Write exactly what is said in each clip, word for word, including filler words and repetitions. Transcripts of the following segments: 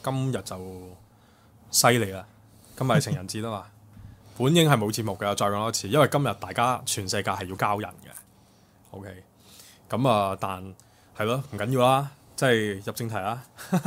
今日就犀利啦！今日係情人節啊嘛，本應係冇節目嘅，再講多次，因為今日大家全世界係要交人嘅。OK，咁啊，但係咯，唔緊要啦，即係入正題啦。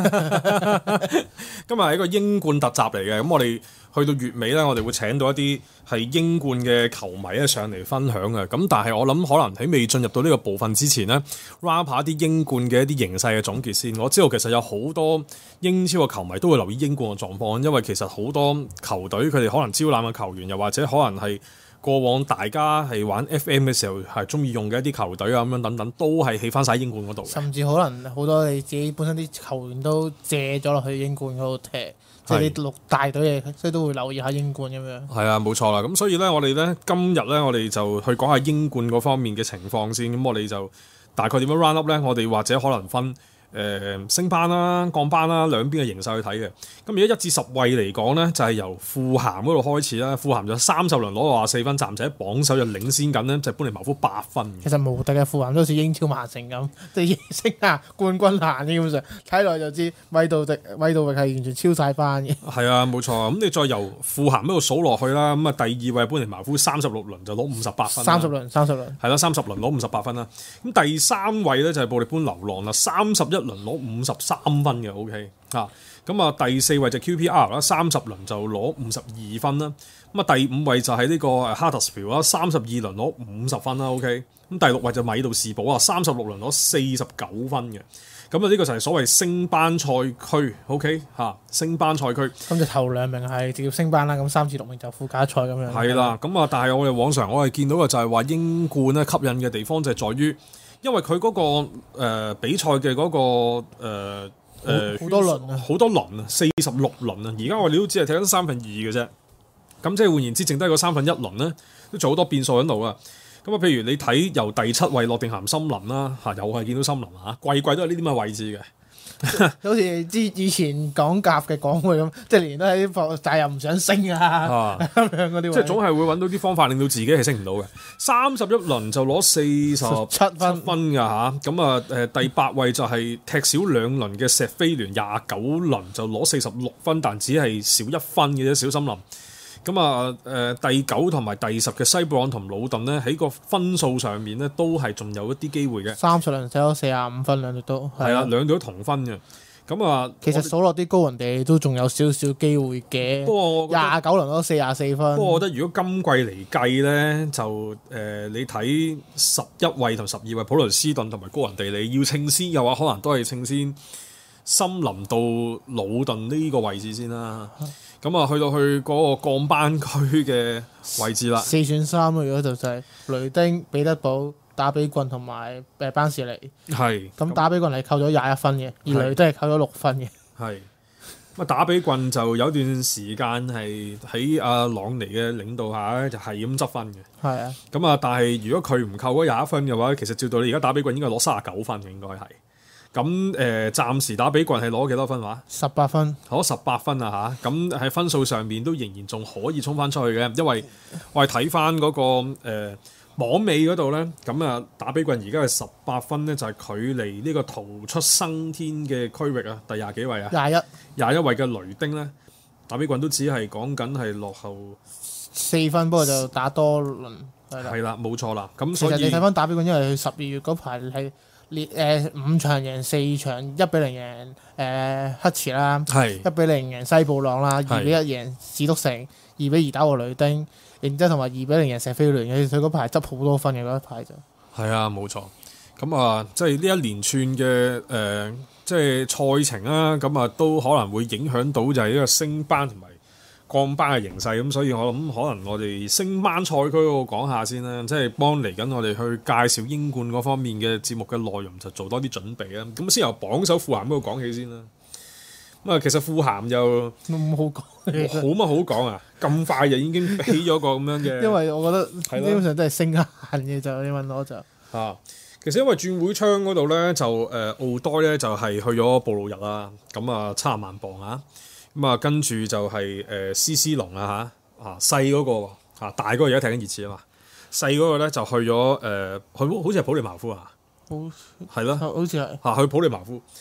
今日係一個英冠特集嚟嘅，咁我哋去到月尾咧，我哋會請到一啲係英冠嘅球迷咧上嚟分享嘅。咁但係我諗可能喺未進入到呢個部分之前呢 wrap 下一啲英冠嘅一啲形勢嘅總結先。我知道其實有好多英超嘅球迷都會留意英冠嘅狀況，因為其實好多球隊佢哋可能招攬嘅球員，又或者可能係過往大家係玩 F M 嘅時候係中意用嘅一啲球隊啊，咁樣等等，都係起翻晒英冠嗰度。 甚至可能好多你自己本身啲球員都借咗落去英冠嗰度踢，即係啲六大隊嘅，所以都會留意下英冠咁樣。 係啊，冇錯啦。咁所以咧，我哋咧今日咧，我哋就去講下英冠嗰方面嘅情況先。咁我哋就大概點樣 run up 咧？我哋或者可能分。誒、呃、升班啦、降班啦，兩邊嘅形勢去睇嘅。咁而家一至十位嚟講呢，就係、是、由富咸嗰度開始啦。富咸就三十輪攞到廿四分，暫時喺榜首就領先緊呢，就係般尼茅夫八分。 其實無敵嘅富咸都好似英超曼城咁，即係升下冠軍行，基本上睇落就知米道迪米道域係完全超晒班嘅。 係啊，冇錯。咁你再由富咸嗰度數落去啦，咁啊第二位般尼茅夫三十六輪就攞五十八分。 三十輪，三十輪。係啦，三十輪攞五十八分啦。咁第三位呢，就係布力般流浪啦，三十一輪攞五十三分嘅 ，OK 啊，咁啊第四位就 Q P R 啦，三十輪就攞五十二分啦，咁啊第五位就係呢個 Huddersfield 啦，三十二輪攞五十分啦 ，OK，咁第六位就米杜士堡啊，三十六輪攞四十九分嘅，咁啊呢個就係所謂升班賽區 ，OK 嚇、啊，升班賽區， 咁就頭兩名係直接升班啦，咁三至六名就附加賽咁樣。 係啦，咁啊但係我哋往常我哋見到嘅就係話英冠咧吸引嘅地方就係在於。因為佢嗰、那個、呃、比賽嘅嗰、那個誒誒好多輪啊， 好多輪啊，四十六輪啊！而家我哋都只係睇緊三分二嘅啫，咁即係換言之，剩低個三分一輪咧，都做好多變數喺度啊！咁啊，譬如你睇由第七位諾定咸森林啦，嚇又係見到森林啊，季季都係呢啲咁嘅位置嘅。 好似之以前港甲嘅港會咁，即係年年都喺啲但係又唔想升啊咁樣嗰啲， 即係總係會揾到啲方法令到自己係升唔到嘅。三十一輪就攞四十七分分㗎嚇，咁啊誒第八位就係踢少兩輪嘅石飛聯，廿九輪就攞四十六分，但只係少一分嘅啫，小森林。咁啊誒第九同埋第十嘅西布朗同魯頓呢，喺個分數上面呢，都係仲有一啲機會嘅。 三十輪攞四十五分，兩隊都係啦，兩隊都同分嘅。咁啊， 其實數落啲高人哋都仲有少少機會嘅。 不過廿九輪攞四十四分。 不過我覺得如果今季嚟計咧，就誒、呃、你睇十一位同十二位普倫斯頓同埋高人地利要稱先嘅話，可能都係稱先森林到魯頓呢個位置先啦。咁啊，去到去嗰個降班區嘅位置啦。 四選三啊，如果就就係雷丁、彼得堡、打比郡同埋誒班士尼。係。咁打比郡係扣咗廿一分嘅，而雷丁係扣咗六分嘅。 係。咁啊，打比郡就有段時間係喺阿朗尼嘅領導下咧，就係咁執分嘅。係啊。咁啊，但係如果佢唔扣嗰廿一分嘅話，其實照道理而家打比郡應該攞三十九分嘅，應該係。咁誒、呃，暫時打比郡係攞幾多分話？十八分，攞十八分啊嚇！咁喺分數上面都仍然仲可以衝翻出去嘅，因為我係睇翻嗰個誒、呃、網尾嗰度咧，咁啊打比郡而家係十八分咧，就係、是、距離呢個逃出生天嘅區域啊，第廿幾位啊？廿一，廿一位嘅雷丁咧，打比郡都只係講緊係落後四分，不過就打多輪係啦，冇錯啦。咁所以其實你睇翻打比郡，因為佢十二月嗰排係。列誒五場贏四場，一比零贏誒黑池啦，一比零贏西布朗啦，二比一贏史篤城，二比二打和雷丁，然之後同埋二比零贏石飛聯嘅，佢嗰排執好多分嘅嗰一排就係啊，冇錯。咁啊，即係呢一連串嘅誒、呃，即係賽程啦，咁啊都可能會影響到就係呢個升班同埋降班嘅形勢，咁所以我諗可能我哋升班賽區嗰個講下先啦，即係幫嚟緊我哋去介紹英冠嗰方面嘅節目嘅內容就做多啲準備啦。咁先由榜首富咸嗰度講起先啦。咁啊，其實富咸又冇好講，好乜好講啊？咁快就已經俾咗個咁樣嘅，因為我覺得基本上都係升限嘅就你問我就啊。其實因為轉會窗嗰度咧就誒、呃、奧呆咧就係去咗布魯日啦，咁啊七十萬磅啊。咁啊，跟住就係誒斯斯隆啊嚇，啊細嗰個啊大嗰個而家踢緊熱刺啊嘛，細嗰個咧就去咗誒，佢、呃、好似係普利茅夫啊，好係咯，好似係嚇去普利茅夫。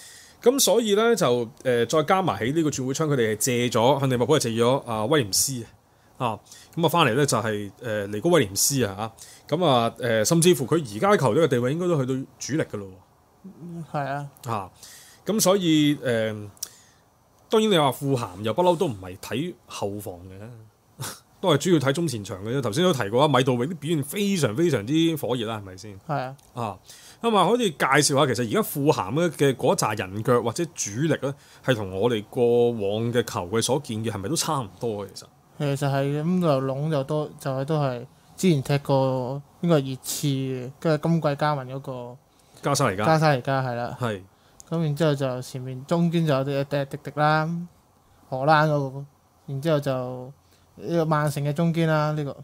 咁所以咧就誒、呃、再加埋喺呢個轉會窗，佢哋係借咗向利物浦係借咗啊威廉斯啊，咁啊翻嚟咧就係、是、誒、呃、尼高威廉斯啊嚇，咁啊誒甚至乎佢而家球隊嘅地位應該都去到主力㗎咯喎。係啊，嚇咁、啊、所以誒、呃、當然你話富咸又不嬲都唔係睇後防嘅，都係主要睇中前場嘅啫。頭先都提過啊，米道域啲表現非常非常之火熱啦，係咪先？係啊，啊。咁啊，可以介紹下其實而家富咸咧嘅嗰扎人腳或者主力咧，係同我哋過往嘅球季所見嘅係咪都差唔多？其實其實係咁就籠就多，就係都係之前踢過應該係熱刺嘅，跟住今季加盟嗰個加沙尼加， 加沙尼加係啦。係。咁然之後就前面中堅就有啲迪迪迪啦，荷蘭嗰個，然之後就呢個曼城嘅中堅啦，呢個。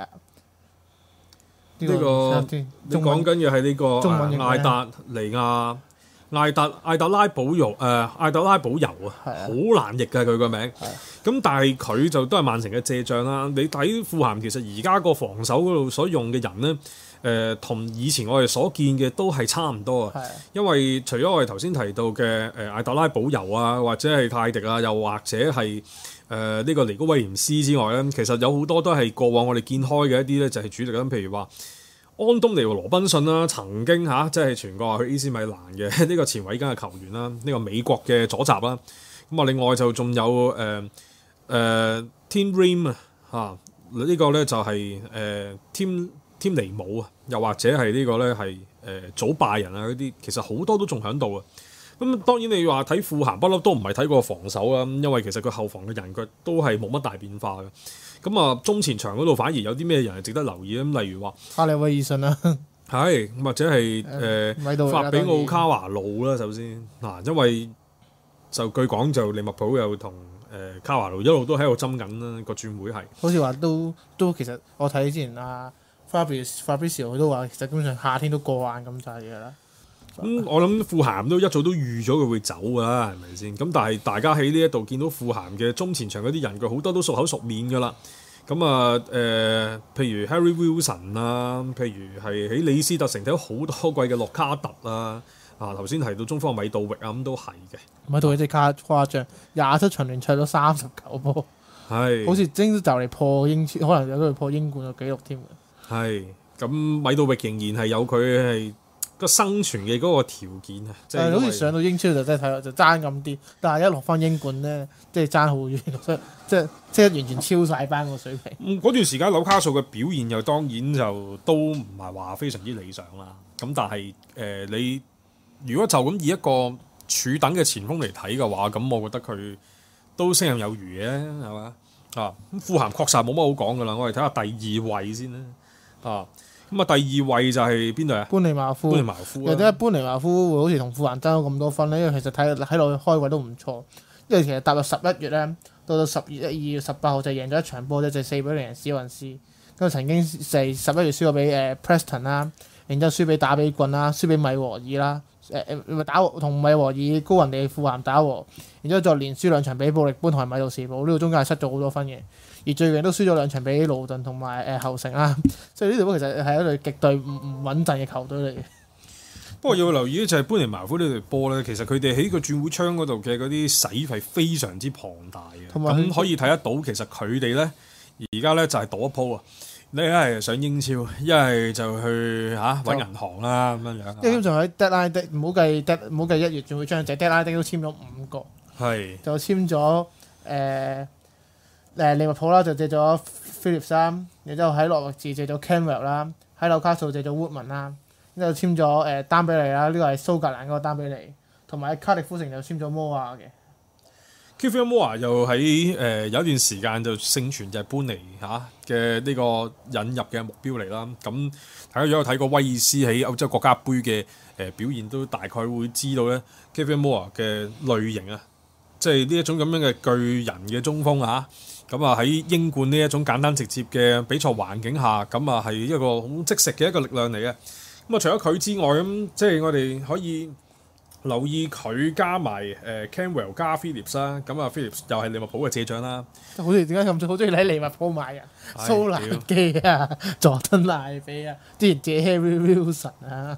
呢、這個你講緊嘅係呢個艾達尼亞、艾達艾達拉保尤誒、呃、艾達拉保尤啊，好難譯嘅佢個名。咁但係佢就都係曼城嘅借將啦。你睇富咸其實而家個防守嗰度所用嘅人咧，誒、呃、同以前我哋所見嘅都係差唔多啊。因為除咗我哋頭先提到嘅誒艾達拉保尤啊，或者係泰迪啊，又或者係誒呢個尼高威廉斯之外咧，其實有好多都係過往我哋見開嘅一啲咧，就係主力咁。譬如話安東尼和羅賓遜啦，曾經嚇即係傳過話去 A C 米蘭嘅呢個前維根嘅球員啦，呢、這個美國嘅左閘啦。咁啊，另外就仲有誒誒、呃、Tim Ream 啊嚇，呢個咧就係誒 Tim Tim 尼姆啊，又或者係呢個咧係誒祖拜仁啊嗰啲，其實好多都仲喺度啊。咁當然你話睇富咸不嬲都唔係睇個防守啊，因為其實佢後防嘅人腳都係冇乜大變化嘅。咁啊，中前場嗰度反而有啲咩人係值得留意咧？咁例如話哈利威爾遜啦， 係或者係誒、呃、法比奧卡華路啦。首先嗱，因為就據講就利物浦又同誒卡華路一路都喺度爭緊啦個轉會係，好似話都都其實我睇之前啊 Fabrizio Fabrizio 佢都話其實基本上夏天都過眼咁滯嘅啦。咁、嗯、我諗富咸都一早都預咗佢會走㗎啦，係咪先？咁但係大家喺呢一度見到富咸嘅中前場嗰啲人，佢好多都熟口熟面㗎啦。咁啊誒，譬如 Harry Wilson 啊，譬如係喺李斯特城睇咗好多季嘅洛卡特啊，啊頭先提到中方米道域啊，咁都係嘅。米道域真係誇張，廿七場聯賽咗三十九波，係好似真就嚟破英超，可能有機會破英冠嘅紀錄添嘅。係咁，米道域仍然係有佢係個生存嘅嗰個條件啊，即係好似上到英超就真係睇就爭咁啲，但係一落翻英冠咧，即係爭好遠，所以即係即係完全超晒班個水平。嗰、嗯、段時間紐卡素嘅表現又當然就都唔係話非常之理想啦。咁但係誒、呃、你如果就咁以一個柱等嘅前鋒嚟睇嘅話，咁我覺得佢都勝任有餘嘅，係嘛啊？咁富咸確實冇乜好講噶啦，我哋睇下第二位先啦啊。咁啊，第二位就係邊隊啊？般尼茅夫。般尼茅夫啊！或者般尼茅夫會好似同富咸爭咗咁多分咧？因為其實睇睇落去開位都唔錯。因為其實踏入十一月咧，到到十月二月十八號就贏咗一場波啫，就四比零贏史雲斯。咁曾經係十一月輸咗俾誒 Preston 啦，然之後輸俾打比郡啦，輸俾米和爾啦，誒誒打同米和爾高雲地富咸打和，然之後再連輸兩場俾布力般同埋米杜士堡，呢度中間係失咗好多分嘅。而最近都輸咗兩場俾盧頓同埋誒後城啦，所以呢隊波其實係一隊極隊唔唔穩陣嘅球隊嚟嘅。不過要留意咧，就係般尼茅夫呢隊波咧，其實佢哋喺個轉會窗嗰度嘅嗰啲使費非常之龐大嘅。咁可以睇得到，其實佢哋咧而家咧就係賭一鋪啊！你一係上英超，一係就去嚇揾銀行啦咁樣樣。因為仲喺 deadline day，唔好計 dead，唔好計一月轉會窗，就 deadline day 都簽咗五個，係就簽咗誒。呃誒利物浦啦就借咗 Phillips 啦，然之後喺諾域治借咗 Canwell 啦，喺紐卡素借咗 Woodman 啦，然之後簽咗誒丹比利啦，呢個係蘇格蘭嗰個丹比利，同埋喺卡迪夫城就簽咗摩亞嘅。Kiefer Moore 又喺誒、呃、有一段時間就盛傳就係搬嚟嚇嘅呢個引入嘅目標嚟啦。咁大家如果有睇過威爾斯喺歐洲國家杯嘅誒、呃、表現，都大概會知道咧 Kiefer Moore 嘅類型啊，即係呢一種咁樣嘅巨人嘅中鋒啊。咁啊喺英冠呢一種簡單直接嘅比賽環境下，咁啊係一個好即食嘅一個力量嚟嘅。咁啊除咗佢之外，咁即係我哋可以留意佢加埋誒 Canwell 加 Phillips 啦。咁啊 Phillips 又係利物浦嘅借將啦。好似點解咁好中意喺利物浦買人？蘇蘭基啊，佐敦賴比啊，之前借 Harry Wilson 啊。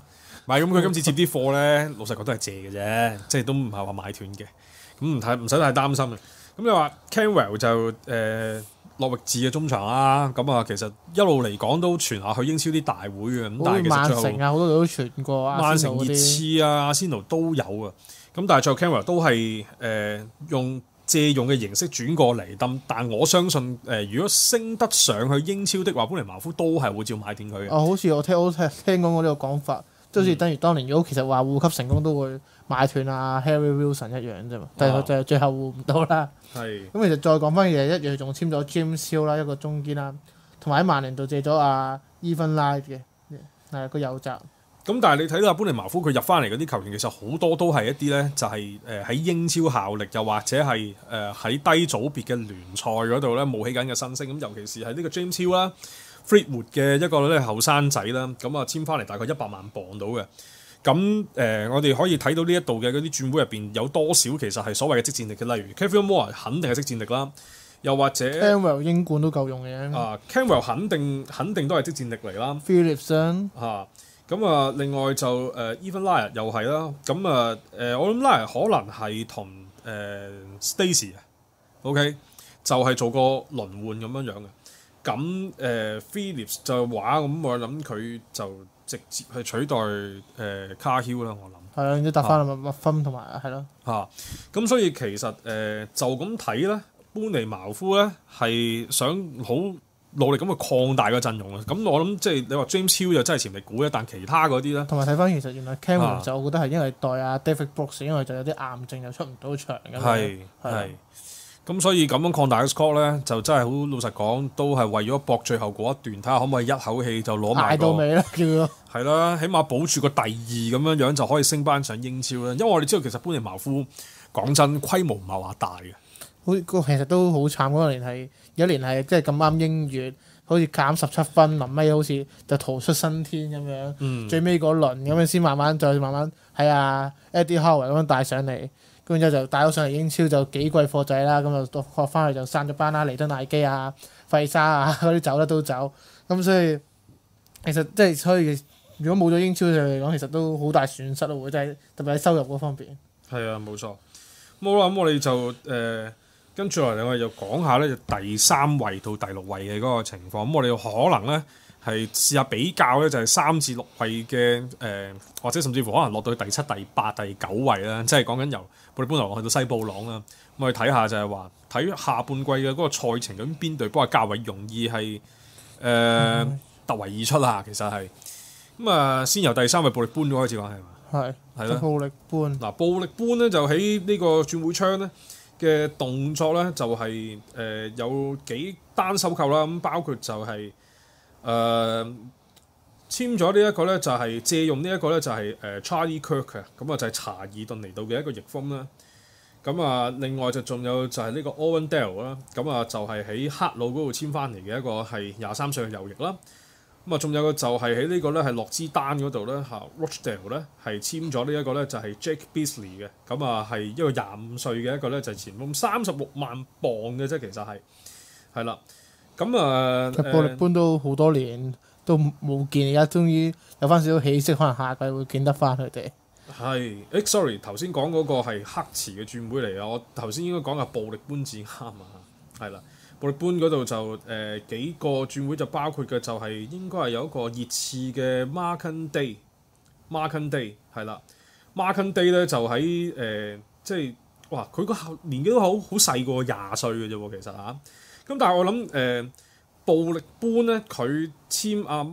唔係咁，佢今次接啲貨咧，老實講都係借嘅啫，即係都唔係話買斷嘅。咁唔太唔使太擔心嘅。咁你話 Canwell 就誒諾域治嘅中場啦，咁啊其實一路嚟講都傳下去英超啲大會嘅，咁但係其實最後曼城啊好多都傳過， 曼城、熱刺啊、阿仙奴都有啊。咁但係最後 Canwell 都係誒、呃、用借用嘅形式轉過嚟，但但我相信誒、呃、如果升得上去英超的話，般尼茅夫都係會照買斷佢嘅。 哦，好似我聽我聽聽講過呢個講法，即好似等於當年如果其實話護級成功都會買斷啊 Harry Wilson 一樣啫嘛，但係佢就係最後護唔到啦。 係。 咁其實再講翻嘢，一樣仲簽咗 James Hill 啦，一個中堅啦，同埋喺曼聯度借咗阿 Evan Light 嘅，係個右閘。 咁但係你睇到阿般尼茅夫佢入翻嚟嗰啲球員，其實好多都係一啲咧，就係誒喺英超效力，又或者係誒喺低組別嘅聯賽嗰度咧冒起緊嘅新星。咁尤其是係呢個 James Hill 啦 ，Fleetwood 嘅一個咧後生仔啦，咁啊簽翻嚟大概一百萬磅到嘅。咁誒、呃，我哋可以睇到呢一度嘅嗰啲轉會入邊有多少其實係所謂嘅即戰力嘅，例如 Kevin Moore 肯定係即戰力啦，又或者 Canwell 英冠都夠用嘅。 啊 Canwell 肯定肯定都係即戰力嚟啦。 Phillips 嚇。咁啊，另外就誒、呃、Evan Light 又係啦，咁啊誒，我諗 Light 可能係同誒 Stacey 啊，OK，就係做個輪換咁樣樣嘅。咁誒、呃、Phillips 就話咁，我諗佢就直接去取代誒、呃、Cahill 啦，我諗。 係啊，要搭翻麥麥芬同埋係咯。 嚇，咁所以其實誒、呃、就咁睇咧，般尼茅夫咧係想好努力咁去擴大個陣容啊！咁我諗即係你話 James Hill 就真係潛力股咧，但其他嗰啲咧， 同埋睇翻其實原來 Cameron 就我覺得係因為代阿 David Brooks，因為就有啲癌症又出唔到場咁樣。 係係。咁所以咁樣擴大個 squad 咧，就真係好老實講，都係為咗搏最後嗰一段，睇下可唔可以一口氣就攞埋個。 捱到尾啦，叫做。 係啦，起碼保住個第二咁樣樣就可以升班上英超啦。因為我哋知道其實般尼茅夫講真規模唔係話大嘅。 好，其實都好慘嗰年係有一年係即係咁啱英乙，好似減十七分，臨尾好似就逃出生天咁樣。嗯、最尾嗰輪咁樣先慢慢再慢慢喺阿 Eddie Howe 咁樣帶上嚟，跟住之後就帶咗上嚟英超就幾貴貨仔啦。咁就學翻去就散咗班啦，尼登艾基啊、費沙啊嗰啲走得都走。咁所以其實即係所以，如果冇咗英超嚟講，其實都好大損失咯，會真係特別喺收入嗰方面。係啊，冇錯。冇啦，咁我哋就誒。呃跟住落嚟，我哋就講下咧，就第三位到第六位嘅嗰個情況。咁我哋可能咧係試下比較咧，就係三至六位嘅誒、呃，或者甚至乎可能落到去第七、第八、第九位啦。即係講緊由布力般尼去到西布朗啦。咁我哋睇下就係話睇下半季嘅嗰個賽程，咁邊隊幫係較為容易係誒、呃嗯、突圍而出啦。其實係咁啊，先由第三位布力般開始講係嘛？ 係係啦， 布力般嗱，布力般咧就喺呢個轉會窗咧嘅動作咧就係、是、誒、呃、有幾單收購啦，咁包括就係、是、誒、呃、簽咗呢一個咧就係、是、借用呢一個咧就係、是、誒、呃、Charlie Kirk 啊，咁啊就係查爾頓嚟到嘅一個翼鋒啦。咁啊另外就仲有就係呢個 Owen Dale 啦，咁啊就係喺黑路嗰度簽翻嚟嘅一個係廿三歲嘅右翼啦。咁啊仲有個就係喺呢個咧係洛茲丹嗰度咧嚇 Rochdale 咧係簽咗呢一個咧就係 Jake Beasley 嘅，咁啊係一個廿五歲嘅一個咧就係前鋒，三十六萬磅嘅啫，其實係係啦。咁啊， 布力般都好多年都冇見，而家終於有翻少少起色，可能下季會見得翻佢哋。 係，誒 sorry 頭先講嗰個係黑池嘅轉會嚟啊，我頭先應該講係布力般至啱啊，係啦。布力般嗰度就誒、呃、幾個轉會就包括嘅就係應該係有一個熱刺嘅 Marken Day，Marken Day 係啦 Marken Day 咧就喺誒、呃、即係哇佢個年紀都好好細個廿歲嘅啫喎，其實嚇。咁、啊、但係我諗誒、呃、布力般咧佢簽阿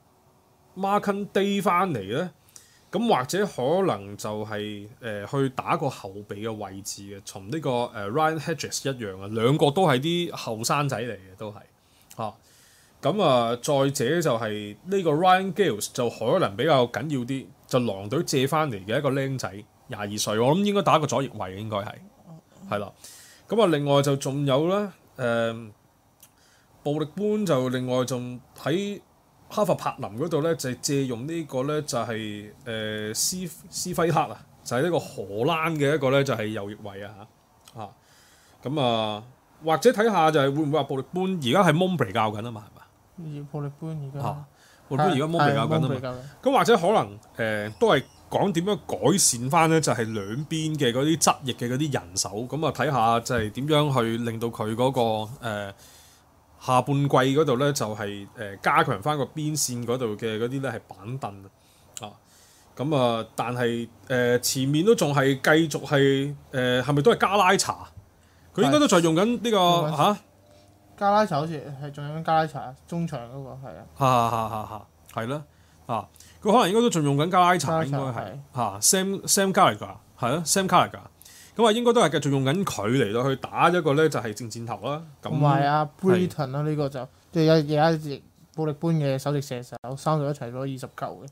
Marken Day 翻嚟咧。咁或者可能就係、是、誒、呃、去打個後備嘅位置嘅，從呢、這個誒、呃、Ryan Hedges 一樣啊，兩個都係啲後生仔嚟嘅，都係嚇。咁啊，再者就係呢個 Ryan Gales 就可能比較緊要啲，就狼隊借翻嚟嘅一個僆仔，廿二歲，我諗應該打個左翼位應該係係啦。咁啊，另外就仲有咧誒、呃，布力般就另外仲喺哈佛柏林嗰度咧就係、是、借用個呢個咧就係、是、誒、呃、斯斯輝克啊，就係、是、呢個荷蘭嘅一個咧就係、是、右翼位啊嚇啊咁啊，或者睇下就係會唔會話布力般而家係 Mowbray 教緊啊嘛係嘛？ 布力般而家我而家摩比教緊啊嘛。咁或者可能誒、呃、都係講點樣改善翻咧，就係兩邊嘅嗰啲側翼嘅嗰啲人手，咁啊睇下就係點樣去令到佢嗰、嗰個、呃、下半季嗰度咧，就係、是、誒、呃、加強翻個邊線嗰度嘅嗰啲咧係板凳啊。咁啊，但係誒、呃、前面都仲係繼續係誒係咪都係加拉查？佢應該都仲用緊呢、呢個嚇。啊加拉查好似係仲有緊加拉查中場嗰個係啊， 嚇嚇嚇嚇係啦啊！佢可能應該都仲用緊加拉查，應該係嚇 Sam Sam Gallagher 係啊 Sam Gallagher 咁啊，應該都係繼續用緊佢嚟到去打一個咧就係正箭頭啦。 同埋阿 Britton 啦，呢個就即係有有一暴力般嘅首席射手，三隊一齊攞二十球嘅。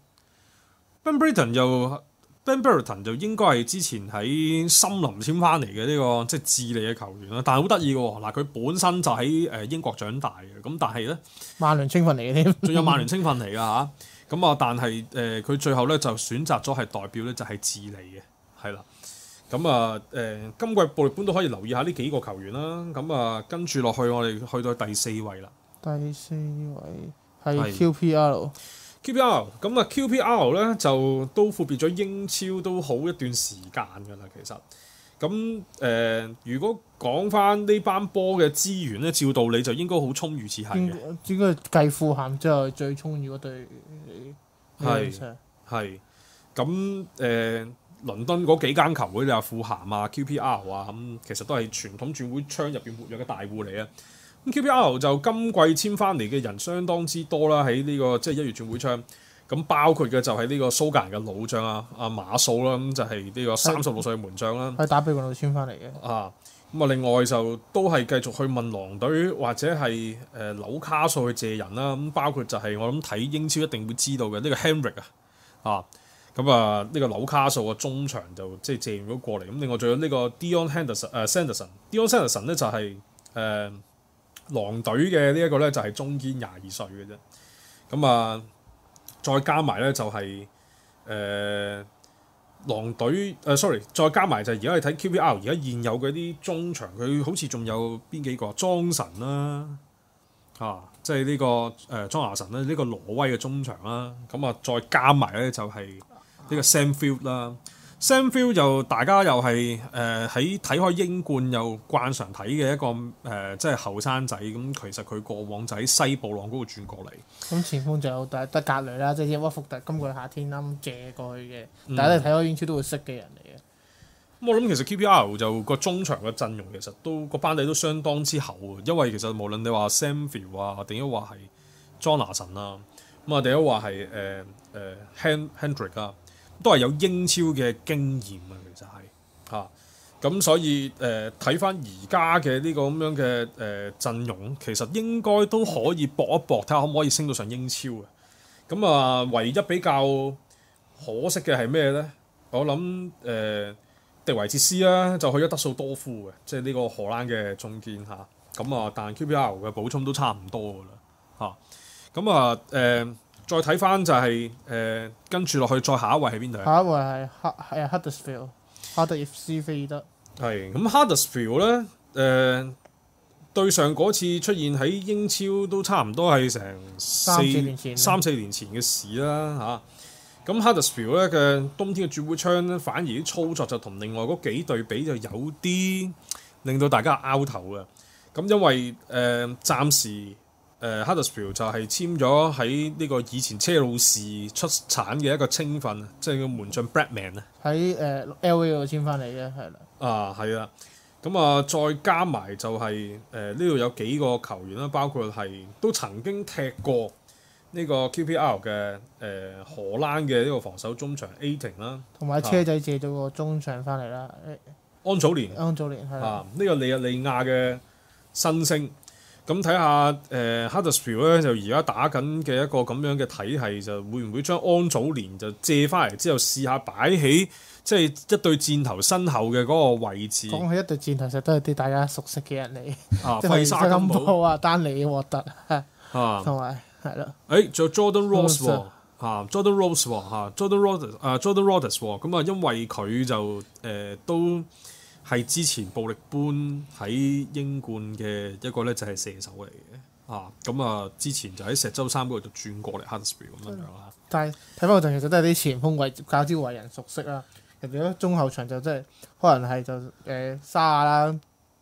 Ben Britton 又 Ben Britton 就應該係之前喺森林簽翻嚟嘅呢個即係智利嘅球員啦，但係好得意嘅喎，嗱佢本身就喺誒英國長大嘅，咁但係咧曼聯青訓嚟嘅添， 仲有曼聯青訓嚟㗎嚇，咁啊但係誒佢最後咧就選擇咗係代表咧就係智利嘅，係啦，咁啊誒今季暴力般都可以留意下呢幾個球員啦，咁啊跟住落去我哋去到第四位啦， 第四位係 Q P R。 Q P R 咁啊 Q P R 咧就都闊別咗英超都好一段時間㗎啦，其實咁誒、呃，如果講翻呢班波嘅資源咧，照道理就應該好充裕似係嘅。 應該計富咸之後最充裕嗰隊係係咁誒，倫敦嗰幾間球會你話富咸啊、Q P R 啊，咁其實都係傳統轉會窗入邊活躍嘅大戶嚟啊。咁 Q P R 就今季簽翻嚟嘅人相當之多啦，喺呢、這個即係一月轉會窗，咁包括嘅就係呢個蘇格蘭嘅老將啊，阿馬素啦，咁就係、是、呢個三十六歲嘅門將啦， 喺打比嗰度簽翻嚟嘅。啊， 咁啊，另外就都係繼續去問狼隊或者係誒、呃、紐卡素去借人啦，咁包括就係我諗睇英超一定會知道嘅呢、這個 Henrik 啊，啊，咁啊呢個紐卡素嘅中場就即係借完咗過嚟，咁另外仲有呢個 Dion Henderson 誒、呃、Sanderson，Dion Sanderson 咧就係、是、誒。呃狼隊嘅呢一個咧就係中堅廿二歲嘅啫，咁啊再加埋咧就係、是、誒、呃、狼隊誒、呃、sorry，再加埋就係而家你睇 Q P R 而家現有嘅啲中場，佢好似仲有邊幾個？莊神啦，啊，即係呢個誒莊拿神啦，呢、這個挪威嘅中場啦，咁啊再加埋咧就係呢個 Sam Field 啦。Sam Field 就大家又係誒喺睇開英冠又慣常睇嘅一個誒、呃，即係後生仔咁。其實佢過往就喺西布朗嗰度轉過嚟。咁前鋒就有得格雷啦，即係屈福特今個夏天啱借過去嘅，嗯、大家睇開英超都會識嘅人嚟嘅。 咁我諗其實 Q P R 就個中場嘅陣容其實都個班底都相當之厚嘅，因為其實無論你話 Sam Field 啊，定係話係 Jonathan 啊，咁啊定係話係誒誒 Hen Hendrick 啊。都係有英超嘅經驗啊，其實係嚇咁，所以誒睇翻而家嘅呢個咁樣嘅誒、呃、陣容，其實應該都可以搏一搏，睇下可唔可以升到上英超嘅。咁啊，唯一比較可惜嘅係咩咧？我諗誒、呃、迪維捷斯啦，就去咗德素多夫嘅，即係呢個荷蘭嘅中堅嚇。咁啊，但 Q P R 嘅補充都差唔多噶啦嚇。咁啊誒。呃再睇翻就係、是、誒、呃、跟住落去，再下一位係邊度？ 下一位係哈係 Huddersfield，哈德斯菲德。係咁 Huddersfield 咧誒對上嗰次出現喺英超都差唔多係成三四年前三四年前嘅事啦嚇。咁 Huddersfield 咧嘅冬天嘅轉會窗咧，反而啲操作就同另外嗰幾隊比就有啲令到大家拗頭嘅。咁因為誒、呃、暫時。誒 Huddersfield 就係簽咗喺呢個以前車路士出產嘅一個青訓，即係個門將 Bradman 啊， 喺誒 L A 度簽翻嚟嘅，係啦。 啊，係啦。咁啊，再加埋就係誒呢度有幾個球員啦，包括係都曾經踢過呢個 Q P R 嘅誒、呃、荷蘭嘅呢個防守中場 Ating 啦， 同埋車仔借咗個中場翻嚟啦， 安祖連， 安祖連係啊，呢、這個利日利亞嘅新星。咁睇下誒 Huddersfield 咧，就而家打緊嘅一個咁樣嘅體系，就會唔會將安祖連就借翻嚟之後試下擺起，即係一對箭頭身後嘅嗰個位置。 講起一對箭頭，實都係啲大家熟悉嘅人嚟， 啊， 即係費金寶啊、丹尼沃特啊，同埋係咯。 誒，仲有 Jordan Rhodes 喎，嚇 Jordan Rhodes 喎，嚇 Jordan Rhodes 啊 Jordan Rhodes 喎，咁啊，因為佢就誒、呃、都。係之前暴力般喺英冠嘅一個咧，就係射手嚟嘅啊，咁啊之前就喺石洲三嗰度就轉過嚟 Huddersfield 咁樣啦。 但係睇翻個陣，其實都係啲前鋒為較之為人熟悉啦。其實如果中後場就真係可能係就誒、呃、沙亞啦，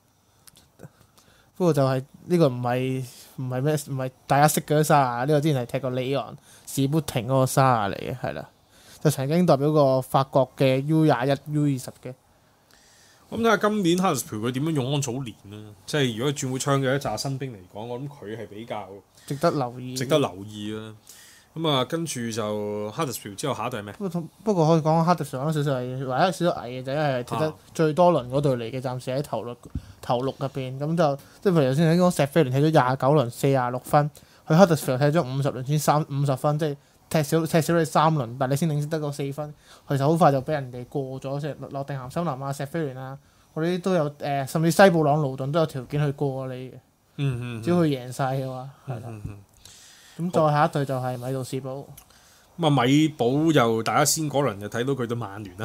不過就係、是、呢、這個唔係唔係咩唔係大家識嘅沙亞，呢、這個之前係踢過里昂士砵亭嗰個沙亞嚟嘅，係啦，就曾經代表過法國嘅 U 廿一、U 二十嘅。 咁睇下今年 Huddersfield 佢點樣用安祖連啦，即係如果轉會窗嘅一紮新兵嚟講，我諗佢係比較值得留意， 值得留意啦。咁啊，跟住就 Huddersfield 之後下一隊係咩？ 不過不過可以講 Huddersfield 少少係唯一少少矮嘅，就因為踢得最多輪嗰隊嚟嘅，暫時喺頭六頭六入邊。咁就即係譬如頭先講石飛聯踢咗廿九輪四廿六分，去 Huddersfield 踢咗五十輪先三五十分，即係踢少踢少你三輪，但係你先領先得個四分，其實好快就俾人哋過咗，即係諾定咸森林啊、石飛聯啊嗰啲都有誒、呃，甚至西布朗勞頓都有條件去過你嘅。 嗯嗯，嗯只要佢贏晒嘅話，係啦。 嗯嗯咁再下一隊就係米杜士堡。 咁啊，米堡又大家先嗰輪就睇到佢對曼聯啦。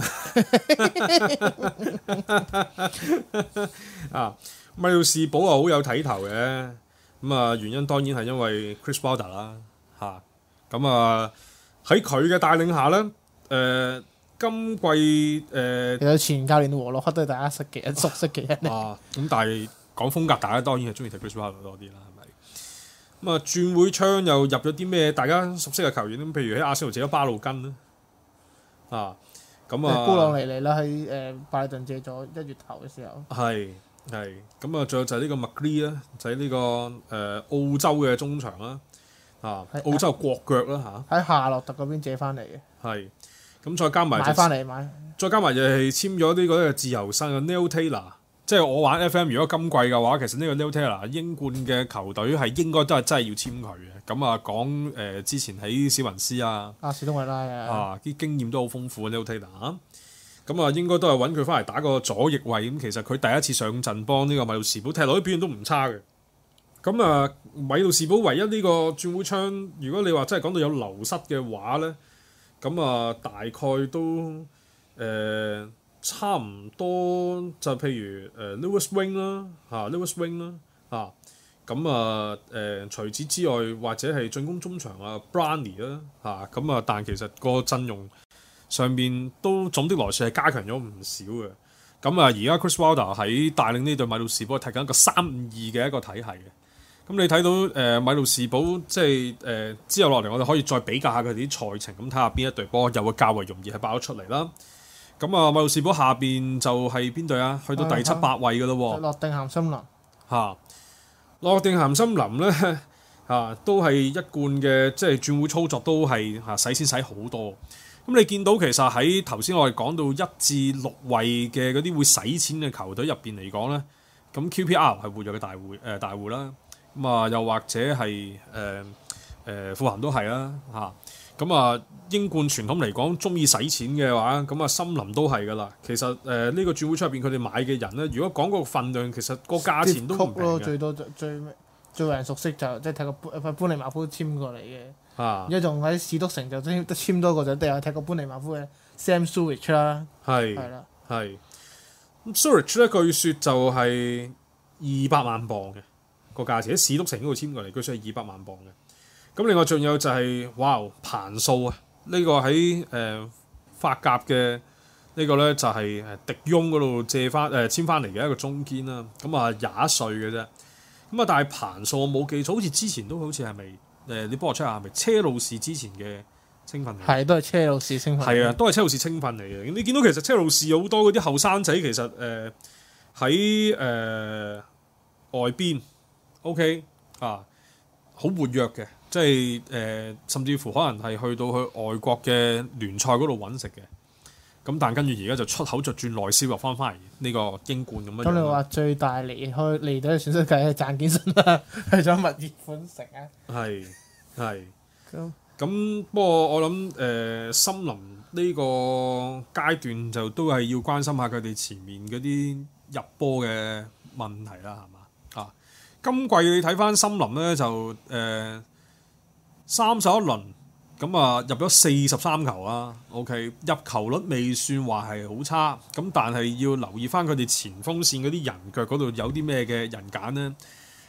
啊，米杜士堡啊好有睇頭嘅。咁啊，原因當然係因為 Chris Wilder 啦。嚇，咁啊喺佢嘅帶領下咧，誒、呃、今季誒、呃、 其實前教練和洛克都係大家識嘅人，熟悉嘅人。 啊，咁但係講風格，大家當然係中意睇 Chris Wilder 多啲啦。咁啊，轉會窗又入咗啲咩大家熟悉嘅球員，咁譬如喺阿仙奴借咗巴魯根啦，啊，咁啊， 高朗尼嚟啦，喺誒拜頓借咗一月頭嘅時候。係係，咁啊，仲有就係呢個麥利啦，就喺呢個誒、呃、澳洲嘅中場啦，啊，澳洲國腳啦嚇， 喺夏洛特嗰邊借翻嚟嘅。 係，咁再加埋、就是、 買翻嚟買，再加埋就係簽咗呢個自由身嘅 Neil Taylor。即係我玩 F M， 如果今季嘅話，其實呢個 Neil Taylor 英冠嘅球隊係應該都係真係要簽佢嘅。咁啊講誒、呃、之前喺史雲斯啊、 阿士東維拉啊， 啊啲經驗都好豐富嘅 Neil Taylor。咁啊應該都係揾佢翻嚟打個左翼位。咁其實佢第一次上陣幫呢個米杜士堡踢落啲表現都唔差嘅。咁啊米杜士堡唯一呢個轉會窗，如果你話真係講到有流失嘅話咧，咁啊大概都誒。呃差唔多就譬如誒、呃、Lewis Wing 啦嚇 Lewis Wing 啦嚇咁啊誒除此之外或者係進攻中場啊 Brownie 啦嚇咁啊，但其實個陣容上面都總的來說係加強咗唔少嘅。咁啊而家 Chris Wilder 喺帶領呢隊米杜士堡踢緊一個三五二嘅一個體系嘅。咁你睇到誒、呃、米杜士堡即係誒、呃、之後落嚟，我哋可以再比較下佢哋啲賽程，咁睇下邊一隊波又會較為容易係爆咗出嚟啦。咁啊，米杜士堡下邊就係邊隊啊？去到第七八位嘅咯喎。 諾定咸森林嚇，諾定咸森林咧嚇都係一貫嘅，即係轉會操作都係嚇使錢使好多。咁你見到其實喺頭先我哋講到一至六位嘅嗰啲會使錢嘅球隊入邊嚟講咧，咁 Q P R 係活躍嘅大戶誒大戶啦。咁啊，又或者係誒誒富咸都係啦嚇。咁啊，英冠傳統嚟講，中意使錢嘅話，咁啊，森林都係噶啦。其實誒，呢、呃這個轉會窗入邊佢哋買嘅人咧，如果講個份量，其實個價錢都唔平嘅。 最多最最最為人熟悉就即係睇個搬搬尼馬夫簽過嚟嘅。 啊！ 而家仲喺史篤城就簽得簽多個就都有踢過搬尼馬夫嘅 Sam Surridge 啦。 係係啦， 係。咁 Surridge 咧，據説就係二百萬磅嘅個價錢，喺史篤城嗰度簽過嚟，據説係二百萬磅嘅。咁另外仲有就係、是、哇彭素啊！呢、這個喺誒、呃、法甲嘅呢個咧就係誒迪翁嗰度借翻誒、呃、簽翻嚟嘅一個中堅啦。咁啊廿一歲嘅啫。咁啊但係彭素我冇記錯，好似之前都好似係咪誒？你幫我 check 下係咪車路士之前嘅青訓嚟？ 係都係車路士青訓。係啊，都係車路士青訓嚟嘅。你見到其實車路士有好多嗰啲後生仔，其實誒喺誒外邊 OK 啊，好活躍嘅。即係誒、呃，甚至乎可能係去到去外國嘅聯賽嗰度揾食嘅，咁但跟住而家就出口就轉內銷入翻翻嚟呢個英冠咁樣。咁你話最大離開離隊嘅損失梗係賺幾身啦，去咗墨爾本城啊。係係。咁咁不過我諗誒、呃，森林呢個階段就都係要關心下佢哋前面嗰啲入波嘅問題啦，係嘛啊？今季你睇翻森林咧就誒。呃三十一輪咁啊，入咗四十三球啦 ，OK， 入球率未算話係好差，咁但係要留意翻佢哋前鋒線嗰啲人腳嗰度有啲咩嘅人揀咧。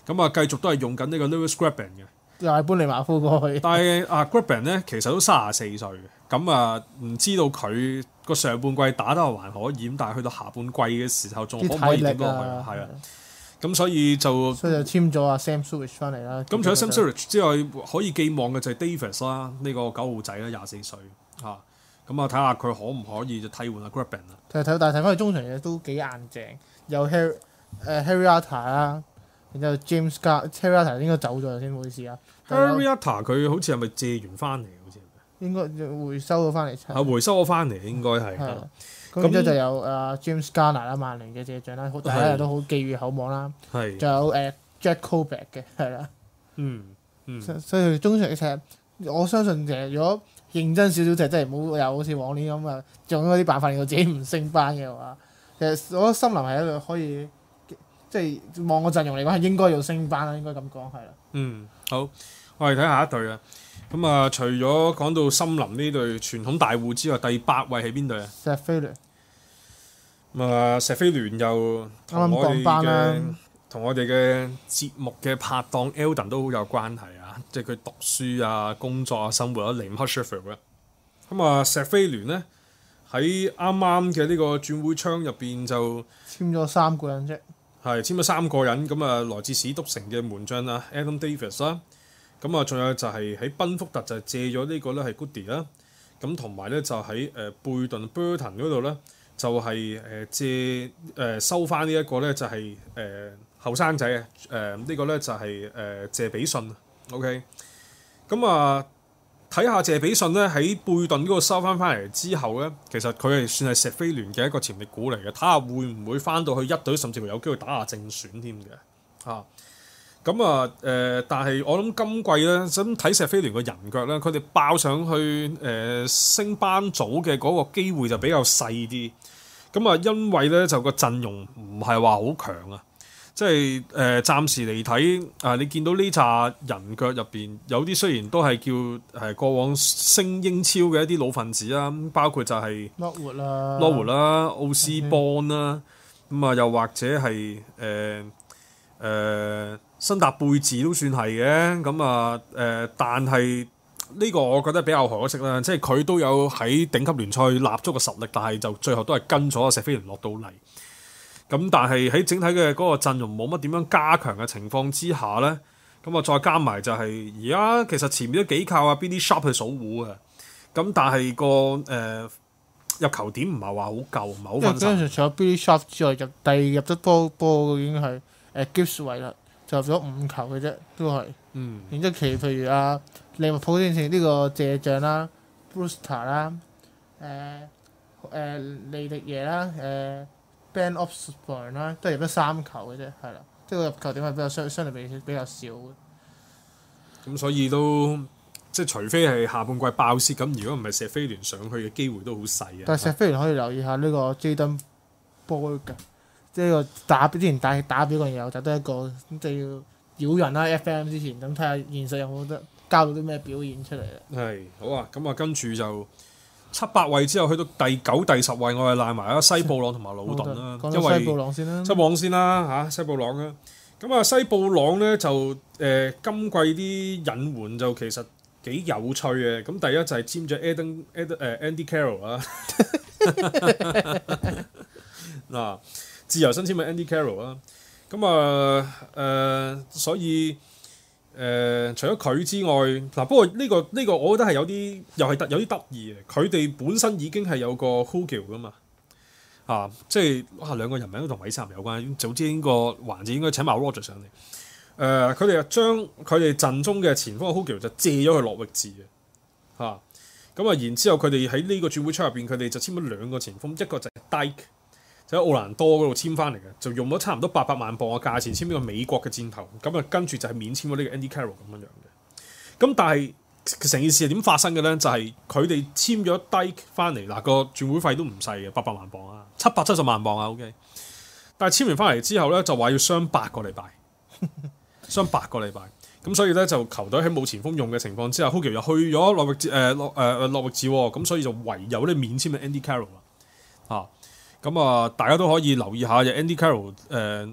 咁啊繼續都係用緊呢個 Lewis Griffin 嘅。 又係搬尼馬夫過去。 但係啊 Griffin 咧其實都三十四歲嘅，咁啊唔知道佢個上半季打得還可以，但係去到下半季嘅時候仲可唔可以點落去啊？係啊，咁所以就所以就簽咗阿 Sam Surridge 翻嚟啦。 咁除咗 Sam Surridge 之外，可以寄望嘅就係 Davis 啦，呢個九號仔啦，廿四歲嚇。咁啊睇下佢可唔可以就替換阿 Griffin 啊？ 睇睇，但係睇翻佢中場嘢都幾硬淨，有 Harry 誒 Harry Arter 啦。然之後 James Gar，Harry Arter 應該走咗先，唔好意思啊。 Harry Arter 佢好似係咪借完翻嚟？好似應該回收咗翻嚟。 啊，回收咗翻嚟應該係。 咁之後就有啊 James Garner 啦，曼聯嘅借將啦，大家都好寄予厚望啦。 係。 仲有誒 Jack Colback 嘅，係啦。 嗯嗯。 所以中場其實我相信其實如果認真少少，就真係唔好又好似往年咁啊，用嗰啲辦法令到自己唔升班嘅話，其實我覺得森林係一個可以。即係望個陣容嚟講係應該要升班啦，應該咁講係啦。嗯， 好，我哋睇下一隊啊。咁啊，除咗講到森林呢隊傳統大戶之外，第八位係邊隊啊？ 石飛聯。 咁啊，石飛聯又同我哋嘅同我哋嘅節目嘅拍檔 Eldon 都好有關係啊！即係佢讀書啊、工作啊、生活啊，離唔開 Sheffield 嘅。咁啊，石飛聯咧喺啱啱嘅呢個轉會窗入邊就簽咗三個人啫。 係簽咗三個人，咁啊來自史篤城嘅門將啊 Adam Davis 啦，咁啊仲有就係喺賓福特就借咗呢個咧係 Goody 啦，咁同埋咧就喺誒貝頓 Burton 嗰度咧就係誒借誒收翻呢一個咧就係誒後生仔嘅誒呢個咧就係誒謝比遜 ，OK，咁啊。睇下謝比遜咧喺貝頓嗰度收翻翻嚟之後咧，其實佢係算係石飛聯嘅一個潛力股嚟嘅。睇下會唔會翻到去一隊，甚至乎有機會打下正選添嘅嚇。咁啊誒、呃，但係我諗今季咧，咁睇石飛聯個人腳咧，佢哋爆上去誒、呃、升班組嘅嗰個機會就比較細啲。咁啊，因為咧就個陣容唔係話好強啊。即係誒、呃，暫時嚟睇啊！你見到呢紮人腳入邊有啲雖然都係叫誒、呃、過往升英超嘅一啲老分子啦，包括就係 Lockwood 啦、 Lockwood 啦、奧斯邦啦，咁啊又或者係誒誒新達貝治都算係嘅，咁啊誒，但係呢個我覺得比較可惜啦，即係佢都有喺頂級聯賽立足嘅實力，但係就最後都係跟咗石飛聯落到嚟。咁但係喺整體嘅嗰個陣容冇乜點樣加強嘅情況之下咧，咁啊再加埋就係而家其實前面都幾靠啊 Billy Sharp 去數糊嘅，咁但係個誒、呃、入球點唔係話好夠，唔係好分散。因為除咗 Billy Sharp 之外，入第二入得波波已經係誒 Gibbs 啦，就入咗五球嘅啫，都係。嗯。然之後其譬如啊利物浦之前呢個謝將啦、Brewster 啦、誒誒利迪耶啦、誒、呃。Ben Osborne 啦，都係入咗三球嘅啫，係啦，即係個入球點係比較相相對比比較少嘅。咁所以都即係除非係下半季爆蝕咁，如果唔係石飛聯上去嘅機會都好細啊。 但係石飛聯可以留意下呢個 Jayden Boyd 嘅，即係個打之前打打表個友就都一個咁就要擾人啦 F M 之前，咁睇下現實有冇得交到啲咩表現出嚟啦。 係好啊，咁啊跟住就。七八位之後去到第九、第十位，我係賴埋啊西布朗同埋魯頓啦，因為西布朗先啦， 西布朗先啦嚇，西布朗啦。咁啊西布朗咧就誒、呃、今季啲引援就其實幾有趣嘅。咁第一就係簽咗 Eden Ed 誒 Andy Carroll 啦，嗱自由身簽嘅 Andy Carroll 啦。咁啊誒所以。誒、呃，除咗佢之外，嗱不過呢、這個呢、這個我覺得係有啲又係特有啲得意嘅。佢哋本身已經係有個 Hugill 噶嘛，啊，即係哇兩個人名都同韋斯咸有關。早知呢個環節應該請埋 Roger 上嚟。誒、呃，佢哋就將佢哋陣中嘅前鋒 Hugill 就借咗去諾域治嘅，嚇咁啊。然之後佢哋喺呢個轉會窗入邊，佢哋就簽咗兩個前鋒，一個就係 Dyke。就喺奧蘭多嗰度簽翻嚟嘅，就用咗差唔多八百萬磅嘅價錢簽呢個美國嘅箭頭，咁啊跟住就係免簽咗呢個 Andy Carroll 咁樣樣嘅。咁但係成件事係點發生嘅咧？就係佢哋簽咗 Dyke 翻嚟，嗱個轉會費都唔細嘅，八百萬磅啊，七百七十萬磅啊 ，OK。但係簽完翻嚟之後咧，就話要傷八個禮拜，傷八個禮拜。咁所以咧就球隊喺冇前鋒用嘅情況之下 Hugill 又去咗諾域治誒諾誒諾域治喎，咁所以就唯有咧免簽嘅 Andy Carroll 啦，啊。咁啊，大家都可以留意下嘅 Andy Carroll 誒、呃，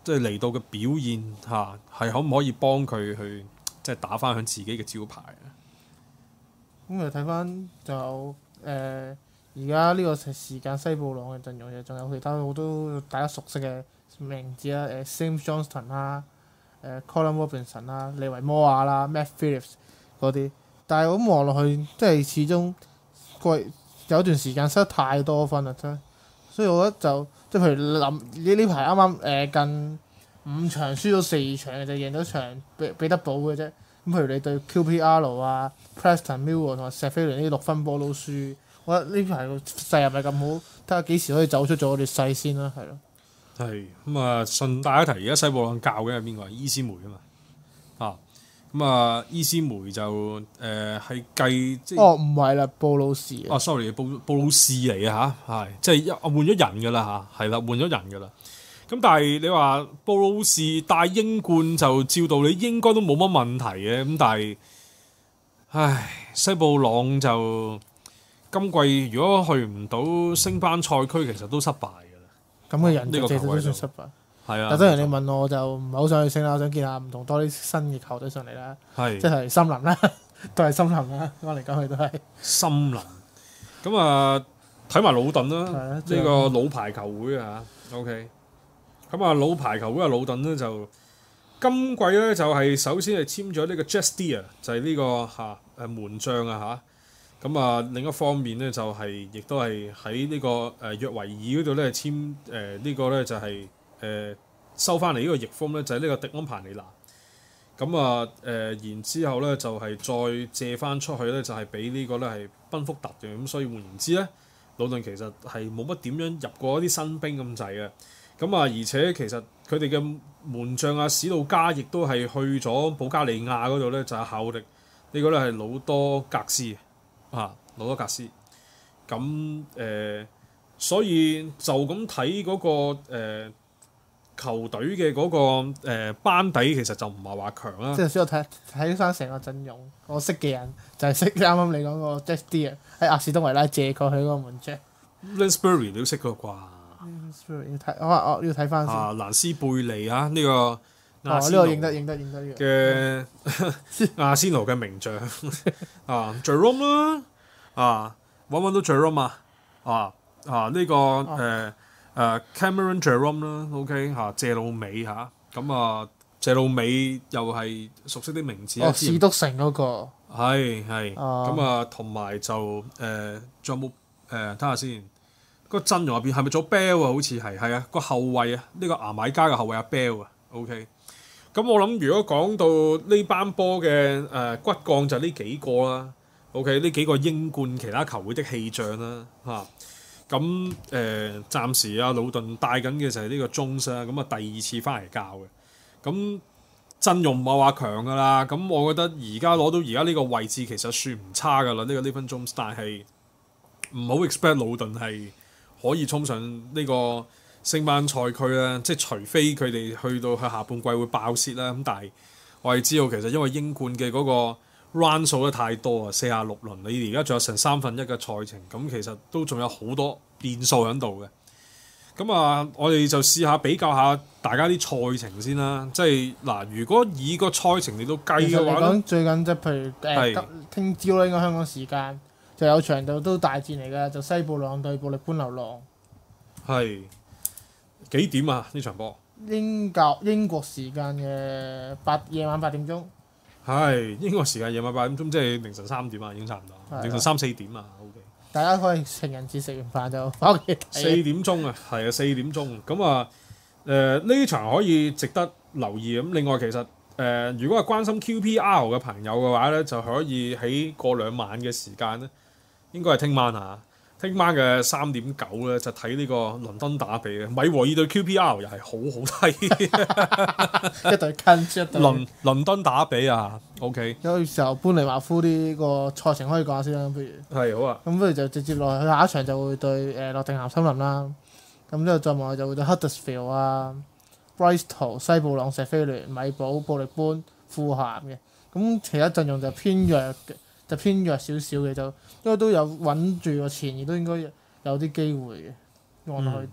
即係嚟到嘅表現嚇，係可唔可以幫佢去即係打翻響自己嘅招牌啊？ 咁誒睇翻就誒而家呢個時間西布朗嘅陣容，仲有其他好多大家熟悉嘅名字啦，誒 Sam Johnston 啦、誒 Colin Robinson 啦、利維摩亞啦、Matt Phillips 嗰啲，但係咁望落去，即係始終季有段時間失得太多分啦，真，所以我覺得就即係譬如臨呢呢排啱啱誒近五場輸咗四場，就贏咗場彼彼得堡嘅啫。咁譬如你對 Q P R 啊、Preston Millwall 同埋錫菲聯呢啲六分波都輸，我覺得呢排個勢又唔係咁好，睇下幾時可以走出咗劣勢先啦，係咯。 係咁啊！順帶一提，而家西布朗教嘅係邊個啊？伊斯梅啊嘛啊咁啊！伊斯梅就誒係計即係哦，唔係啦，布魯士啊。 哦，sorry，布布魯士嚟嘅嚇，係即係一換咗人㗎啦嚇，係啦，換咗人㗎啦。咁但係你話布魯士帶英冠就照道理應該都冇乜問題嘅，咁但係唉西布朗就今季如果去唔到升班賽區，其實都失敗㗎啦。 咁嘅人呢個其實都球位就算失敗。 係啊， 但當然你問我就唔係好想去升啦，我想見下唔同多啲新嘅球隊上嚟啦， 係即係森林啦，都係森林啦，講嚟講去都係。 森林咁啊，睇埋魯頓啦， 係啊呢個老牌球會啊 ，OK。咁啊，老牌球會啊，魯頓咧就今季咧就係、是、首先係簽咗呢個 Jess Steer，就係呢、這個嚇誒、啊、門將啊嚇。咁啊另一方面咧就係、是、亦都係喺呢個誒、呃、約維爾嗰度咧簽誒、呃這個、呢個咧就係、是、誒、呃、收翻嚟呢個翼鋒咧就係、是、呢個迪安彭尼拿。咁啊誒、呃、然之後咧就係、是、再借翻出去咧就係俾呢個咧係賓福特嘅。咁所以換言之咧，魯頓其實係冇乜點樣入過一啲新兵咁滯嘅。咁啊，而且其實佢哋嘅門將啊史路加亦都係去咗保加利亞嗰度咧，就係、是、效力呢個咧係魯多格斯啊，魯多格斯。咁誒、呃，所以就咁睇嗰個、呃、球隊嘅嗰、那個、呃、班底，其實就唔係話強啦。 即係先我睇睇翻成個陣容，我識嘅人就係識啱啱你講個 Jess Steer 喺阿士東維拉借過去嗰個門將。 Lansbury 你都識佢啩？ 要睇，我話我要睇翻先。 啊，蘭斯貝利啊，呢、這個哦，呢、這個認得認得認得呢嘅阿仙奴嘅名將啊 Jerome 啦，啊揾揾到 Jerome 啊，啊啊呢、這個誒誒、呃呃、Cameron Jerome 啦 ，OK 嚇、啊、謝魯美嚇，咁啊謝魯美又係熟悉啲名字哦，史篤城嗰個係係，咁哦啊同埋就誒仲有冇誒睇下先。個陣容入邊係咪做 Bell 啊？好似係係啊，個後衞啊，呢、這個牙買加嘅後衞阿 Bell 啊 ，OK。咁我諗如果講到呢班波嘅誒骨幹就呢幾個啦 ，OK，呢幾個英冠其他球會的氣象啦嚇。咁、啊、誒、呃、暫時阿魯頓帶緊嘅就係呢個 Jones 啦，咁啊第二次翻嚟教嘅。咁陣容唔係話強噶啦，咁我覺得而家攞到而家呢個位置其實算唔差噶啦，呢、這個 Nathan Jones，但係唔好 expect 魯頓係可以衝上呢個升班賽區啦，即係除非佢哋去到去下半季會爆蝕啦。咁但係我係知道其實因為英冠嘅嗰個 run 數得太多啊，四十六輪，你而家仲有成三分一嘅賽程，咁其實都仲有好多變數喺度嘅。咁啊，我哋就試下比較下大家啲賽程先啦。即係嗱，如果以個賽程嚟到計嘅話咧， 最近即係譬如誒聽朝啦，應該香港時間。就有場度都大戰嚟㗎，就西布朗對布力般流浪。 係幾點啊？呢場波英國英國時間嘅八夜晚八點鐘。 係英國時間夜晚八點鐘，即係凌晨三點啊，已經差唔多。的凌晨三四點啊 ，OK。 大家可以情人節食完飯就翻屋企睇。 四點鐘啊，係啊，四點鐘。咁啊，誒呢場可以值得留意。咁另外其實誒、呃，如果係關心 Q P R 嘅朋友嘅話咧，就可以喺過兩晚嘅時間咧。應該係聽晚嚇，聽晚嘅三點九咧就睇呢個倫敦打比嘅米和爾對 Q P R 又係好好睇， 一隊近一隊。 倫倫敦打比啊 ，OK。 有時候般尼華夫呢個賽程可以講下先啦，不如。 係好啊。 咁不如就直接落去下一場就會對誒諾定咸森林啦，咁之後再望就會對 Huddersfield 啊、Bristol、西布朗、錫菲聯、米堡、布力般、富咸嘅，咁其他陣容就偏弱嘅。就偏弱少少嘅，就應該都有穩住個前，亦都應該有啲機會嘅。望落去就，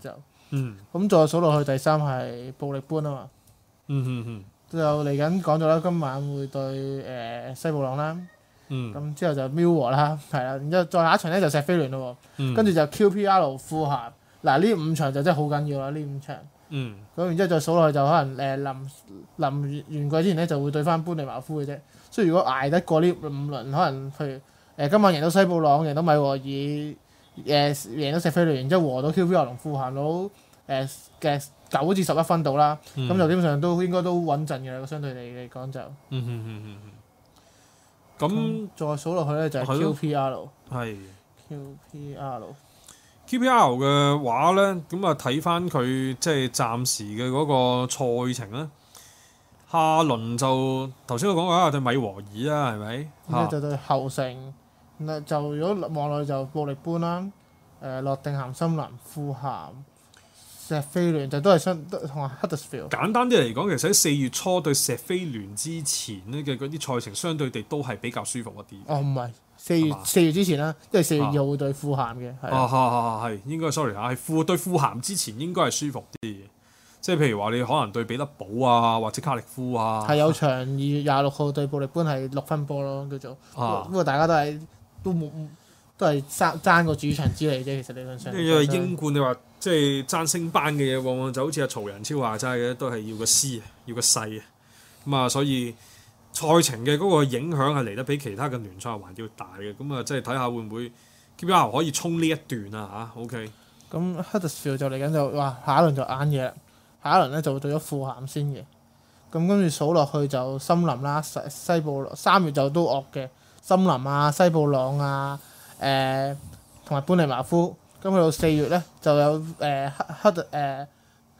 嗯。 咁再數落去第三係布力般啊嘛。 嗯嗯嗯。 就嚟緊講咗啦，今晚會對誒、呃、西布朗啦。 嗯。 咁之後就 Millwall 啦，係啦，然之後再下一場咧就錫菲聯咯喎。跟住、嗯、就 Q P R 富咸。嗱呢五場就真係好緊要啦，呢五場。嗯。咁然之後再數落去就可能誒、呃、臨臨完季之前咧就會對翻般尼茅夫嘅啫。所以如果捱得過呢五輪，可能譬如誒、呃、今晚贏到西布朗，贏到米禾爾，誒、呃、贏到錫菲聯，然之後和到 Q P R 同富咸到誒嘅九至十一分到啦，咁、嗯、就基本上都應該都穩陣嘅啦。相對嚟嚟講就。嗯嗯嗯嗯嗯。咁再數落去咧就係 Q P R。 係。 Q P R。 Q P R 嘅話咧，咁啊睇翻佢即係暫時嘅嗰個賽程咧，下輪就頭先我講過啦，對米禾爾啦，係咪？ 咁咧就對後城，嗱就如果望落去就布力般啦，誒、呃、諾定咸森林、富咸、錫菲聯就都係相同埋 Huddersfield。 簡單啲嚟講，其實喺四月初對錫菲聯之前咧嘅嗰啲賽程，相對地都係比較舒服一啲。 哦，唔係。四月四月之前啦，因為四月二號會對富咸嘅，係啊，係係係應該 sorry 嚇，係富對富咸之前應該係舒服啲嘅，即係譬如話你可能對彼得堡啊，或者卡力夫啊， 係有場二月廿六號對布力般係六分波咯，叫做，啊、不過大家都係都冇都係爭爭個主場之利啫，其實理論上。 因為英冠你話即係爭升班嘅嘢，往往就好似阿曹仁超話齋嘅，都係要個師啊，要個勢啊，咁啊，所以。賽程嘅嗰個影響係嚟得比其他嘅聯賽還要大嘅，咁啊，即係睇下會唔會 Q P R 可以衝呢一段啊嚇 ？OK。 咁 Huddersfield 就嚟緊就哇，下一輪就硬嘢啦，下一輪咧就會對咗富咸先嘅。咁跟住數落去就森林啦、西西布朗，三月就都惡嘅，森林啊、西布朗啊、誒同埋般尼茅夫。咁去到四月咧就有誒黑黑誒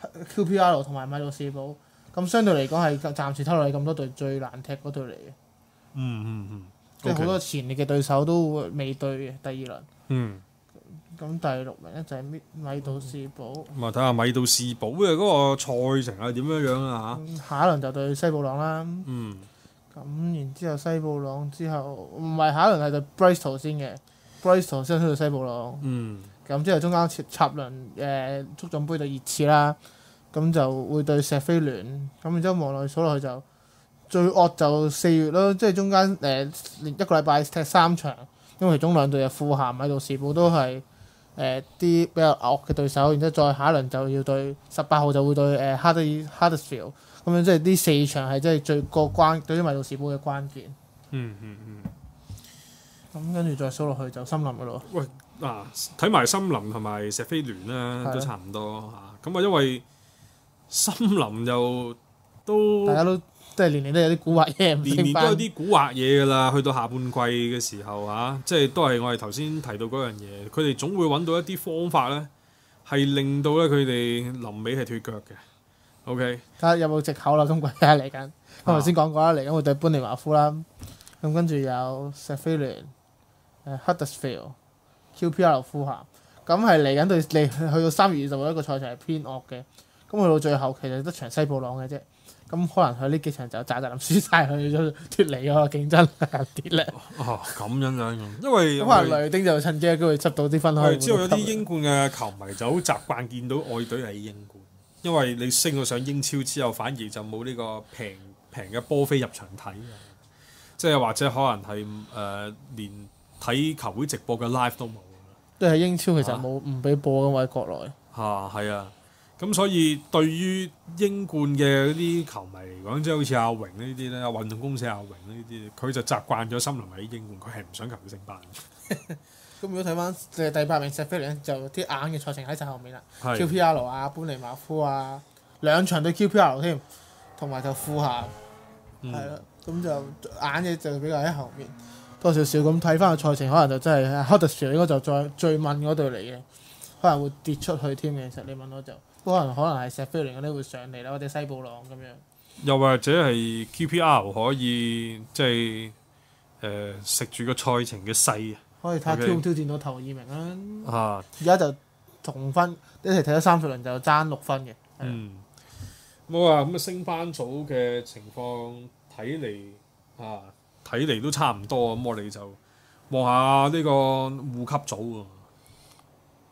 Q P R 同埋米杜士堡。咁相對嚟講係暫時睇落嚟咁多隊最難踢嗰隊嚟嘅。 嗯嗯嗯， 即係好多前列嘅對手都未對嘅第二輪。 嗯。 咁第六名咧就係米米杜士堡。 咁啊睇下米杜士堡嘅嗰個賽程係點樣樣啊嚇？ 下一輪就對西布朗啦。 嗯。 咁然之後西布朗之後唔係下一輪係對 Bristol 先嘅 ，Bristol 先去到西布朗。 嗯。 咁之後中間插輪誒足總杯對熱刺啦。咁就會對錫菲聯，咁然之後望落去數落去就最惡就四月咯，即係中間誒、呃、連一個禮拜踢三場，因為其中兩隊嘅富咸喺度，士堡都係誒啲比較惡嘅對手，然之後再下一輪就要對十八號就會對誒哈德哈德菲爾，咁樣即係呢四場係即係最個關對於米杜士堡嘅關鍵。 嗯嗯嗯。 咁跟住再數落去就森林嗰度。 喂，嗱睇埋森林同埋錫菲聯啦，都差唔多嚇。咁啊，因為森林又都大家都即係年年都有啲古惑嘢， 年年都有啲古惑嘢㗎啦。去到下半季嘅時候嚇、啊，即係都係我哋頭先提到嗰樣嘢，佢哋總會揾到一啲方法咧，係令到咧佢哋臨尾係脫腳嘅。OK， 睇下有冇藉口啦，今季啊嚟緊。我頭先講過啦，嚟緊會對般尼茅夫啦，咁跟住有錫菲聯、誒 Huddersfield、Q P R 富咸，咁係嚟緊對嚟去到三月二十號一個賽程係偏惡嘅。咁去到最後其實得場西布朗嘅啫，咁可能佢呢幾場就渣渣咁輸晒，去咗脱離嗰個競爭啲咧。 哦，咁樣樣，因為咁可能雷丁就趁機會執到啲分開。 我哋知道有啲英冠嘅球迷就好習慣見到愛隊喺英冠，因為你升到上英超之後，反而就冇呢個平平嘅波飛入場睇，即係或者可能係誒、呃、連睇球會直播嘅 live 都冇。 即係英超其實冇唔俾播嘅喎喺國內。 嚇係啊！咁所以對於英冠嘅啲球迷嚟講，即係好似阿榮呢啲咧，運動公司阿榮呢啲，佢就習慣咗森林喺英冠，佢係唔想球隊升班。 咁如果睇翻誒第八名錫菲聯就啲硬嘅賽程喺晒後面啦是 ，Q P R 啊、般尼茅夫啊，兩場對 Q P R 添，同埋就富咸，係啦、嗯，咁就硬嘅就比較喺後面多少少。咁睇翻個賽程，可能就真係 Huddersfield 應該就再最問嗰隊嚟嘅，可能會跌出去添嘅。其實你問我就。可能可能係錫菲聯嗰啲會上嚟啦，或者西布朗咁樣。又或者係 Q P R 可以即係誒食住個賽程嘅勢， 可以睇下挑唔挑戰到頭二名啦。 啊！ 而家就同分一齊睇咗三十輪就爭六分嘅。 嗯。冇啊！咁啊升班組嘅情況睇嚟啊，睇嚟都差唔多。咁我哋就望下呢個護級組喎。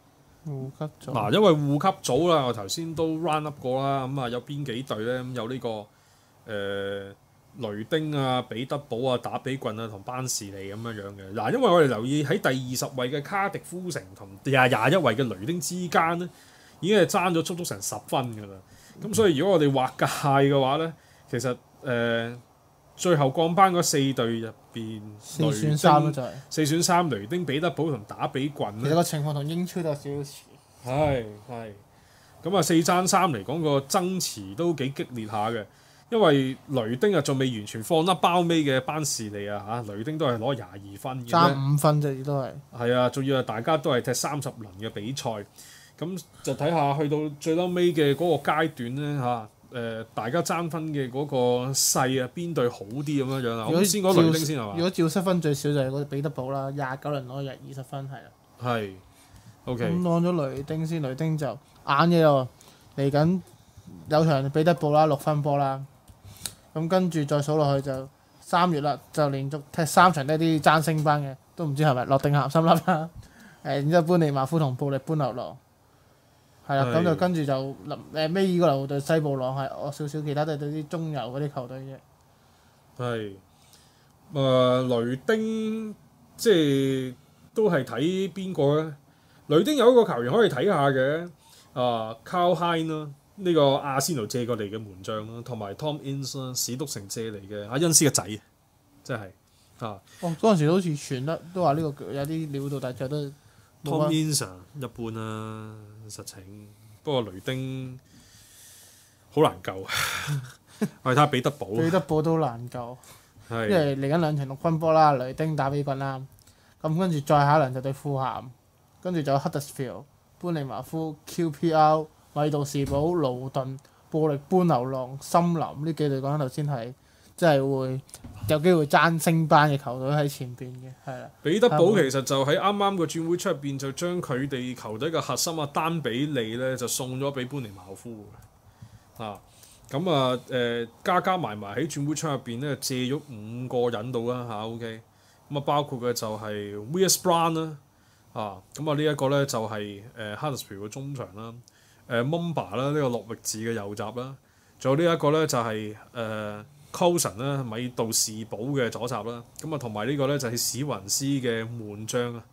護級組嗱，因為護級組啦，我頭先都 round up 過啦，咁啊有邊幾隊咧？咁有呢、這個誒、呃、雷丁啊、彼得堡啊、打比郡啊同班士利咁樣樣嘅。嗱，因為我哋留意喺第二十位嘅卡迪夫城同廿廿一位嘅雷丁之間咧，已經係爭咗足足成十分㗎啦。咁、嗯、所以如果我哋劃界嘅話咧，其實誒、呃、最後降班嗰四隊入邊， 四選三咯就係、是、 四選三，雷丁、彼得堡同打比郡。 其實個情況同英超都有少少似。 係係，咁啊四爭三嚟講個爭持都幾激烈下嘅，因為雷丁啊仲未完全放得包尾嘅班士利啊嚇，雷丁都係攞廿二分嘅， 爭五分啫，都係。 係啊，仲要係大家都係踢三十輪嘅比賽，咁就睇下去到最嬲尾嘅嗰個階段咧嚇，誒大家爭分嘅嗰個勢啊，邊隊好啲咁樣樣啊？我先講雷丁先係嘛？ 如果照失分最少就係嗰個彼得堡啦，廿九輪攞入二十分係啦。 係。O K， 咁攞咗雷丁先，雷丁就硬嘢喎。嚟緊有場彼得堡啦，六分波啦。咁跟住再數落去就三月啦，就連續踢三場呢啲爭升班嘅，都唔知係咪諾定咸森林啦。誒，然之後般尼茅夫同布力般流浪，係啦，咁就跟住就臨誒尾二個流對西布朗係惡少少，其他都係對啲中游嗰啲球隊啫。 係誒、呃、雷丁，即係都係睇邊個咧？雷丁有一個球員可以睇下嘅，啊 Karl Hein 啦，呢個阿仙奴借過嚟嘅門將啦，同埋 Tom Ince 啦，史篤城借嚟嘅阿恩斯嘅仔，真係啊！ 哦，嗰陣時好似傳得都話呢個有啲料到，但係都 Tom Ince 一般啦、啊，實情。不過雷丁好難救，我哋睇下彼得堡。 彼得堡都難救， 係因為嚟緊兩場六分波啦，雷丁打比郡啦，咁跟住再下一輪就對富咸。跟住就有 Huddersfield、般尼茅夫、Q P R、米杜士堡、勞頓、布力般流浪、森林呢幾隊講緊頭先係，即係會有機會爭升班嘅球隊喺前邊嘅，係啦。 彼得堡其實就喺啱啱個轉會出入邊就將佢哋球隊嘅核心啊丹比利咧就送咗俾般尼茅夫啊，咁啊誒加加埋埋喺轉會窗入邊咧借咗五個人到啦嚇 ，OK，咁啊包括嘅就係 Wes Brown 啦。啊，咁啊呢一個咧就係誒 Huddersfield 嘅中場啦，誒 Mumba 啦呢個諾域治嘅右閘啦，仲有呢一個咧就係誒 Coulson 啦米杜士堡嘅左閘啦，咁啊同埋呢個咧就係史雲斯嘅門將啊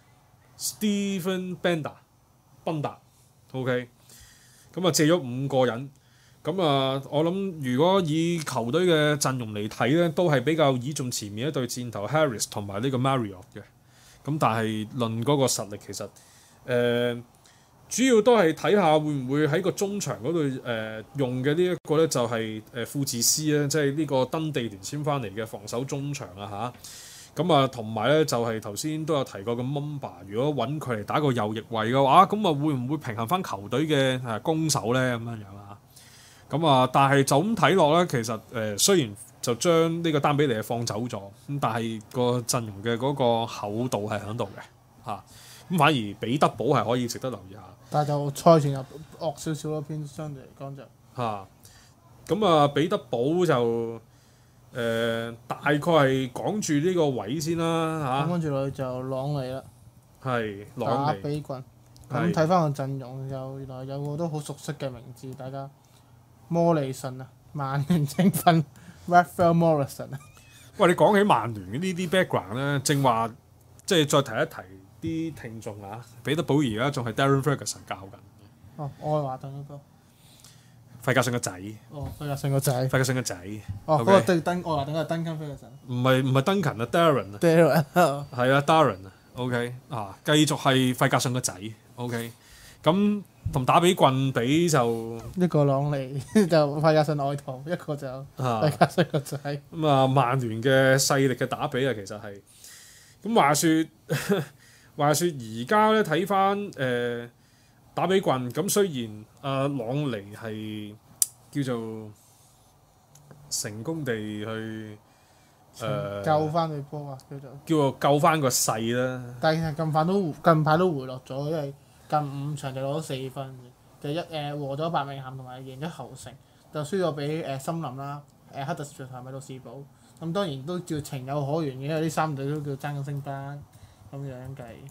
Stephen Bender 賓達 ，OK，咁啊借咗五個人，咁啊我諗如果以球隊嘅陣容嚟睇咧，都係比較倚重前面一對箭頭 Harris 同埋呢個 Marriott 嘅。咁但係論嗰個實力，其實誒、呃、主要都係睇下會唔會喺個中場嗰度誒用嘅呢一個咧，就係誒富治斯咧，即係呢個登地聯簽翻嚟嘅防守中場啊嚇。咁啊同埋咧就係頭先都有提過嘅 Mumba，如果揾佢嚟打個右翼位嘅話，咁啊會唔會平衡翻球隊嘅誒攻守咧咁樣樣啊？咁啊，但係就咁睇落咧，其實誒、呃、雖然就將呢個丹比利放走咗，咁但係個陣容嘅嗰個厚度係喺度嘅嚇，咁、啊、反而彼得堡係可以值得留意下。 但係就賽前又惡少少咯，偏相對嚟講就嚇。咁啊，彼得堡就誒、呃、大概係講住呢個位先啦嚇。 咁跟住落去就朗尼啦， 係朗尼打比郡。咁睇翻個陣容，又原來有個都好熟悉嘅名字，大家摩利遜啊，曼聯青訓。Rafael Morrison 啊！ 喂，你講起曼聯嘅呢啲 background 咧，正話即係再提一提啲聽眾啊，彼得堡而家仲係 Darren Ferguson 教緊嘅。 哦，愛華頓嗰個費格遜個仔。哦， 費格遜個仔。費格遜個仔。 哦，嗰個對登愛華頓係登金 Ferguson。 唔係唔係登勤啊 ，Darren 啊。 Darren。係啊 ，Darren 啊 ，OK 啊，繼續係費格遜個仔 ，OK。咁同打比郡比就一個朗尼就費格遜愛徒，一個就費格遜個仔。 咁啊，曼聯嘅勢力嘅打比啊，其實係咁話説話説而家咧睇翻誒打比郡，咁雖然阿、呃、朗尼係叫做成功地去誒、呃、 救翻對波啊，叫做叫做救翻個勢啦。 但係近排都近排都回落咗，因為近五場就攞咗四分，就一誒、呃、和咗伯明翰同埋贏咗侯城，就輸咗俾誒森林啦、誒黑特士同埋米杜士堡。咁當然都叫情有可原嘅，因為呢三隊都叫爭緊升班咁樣計。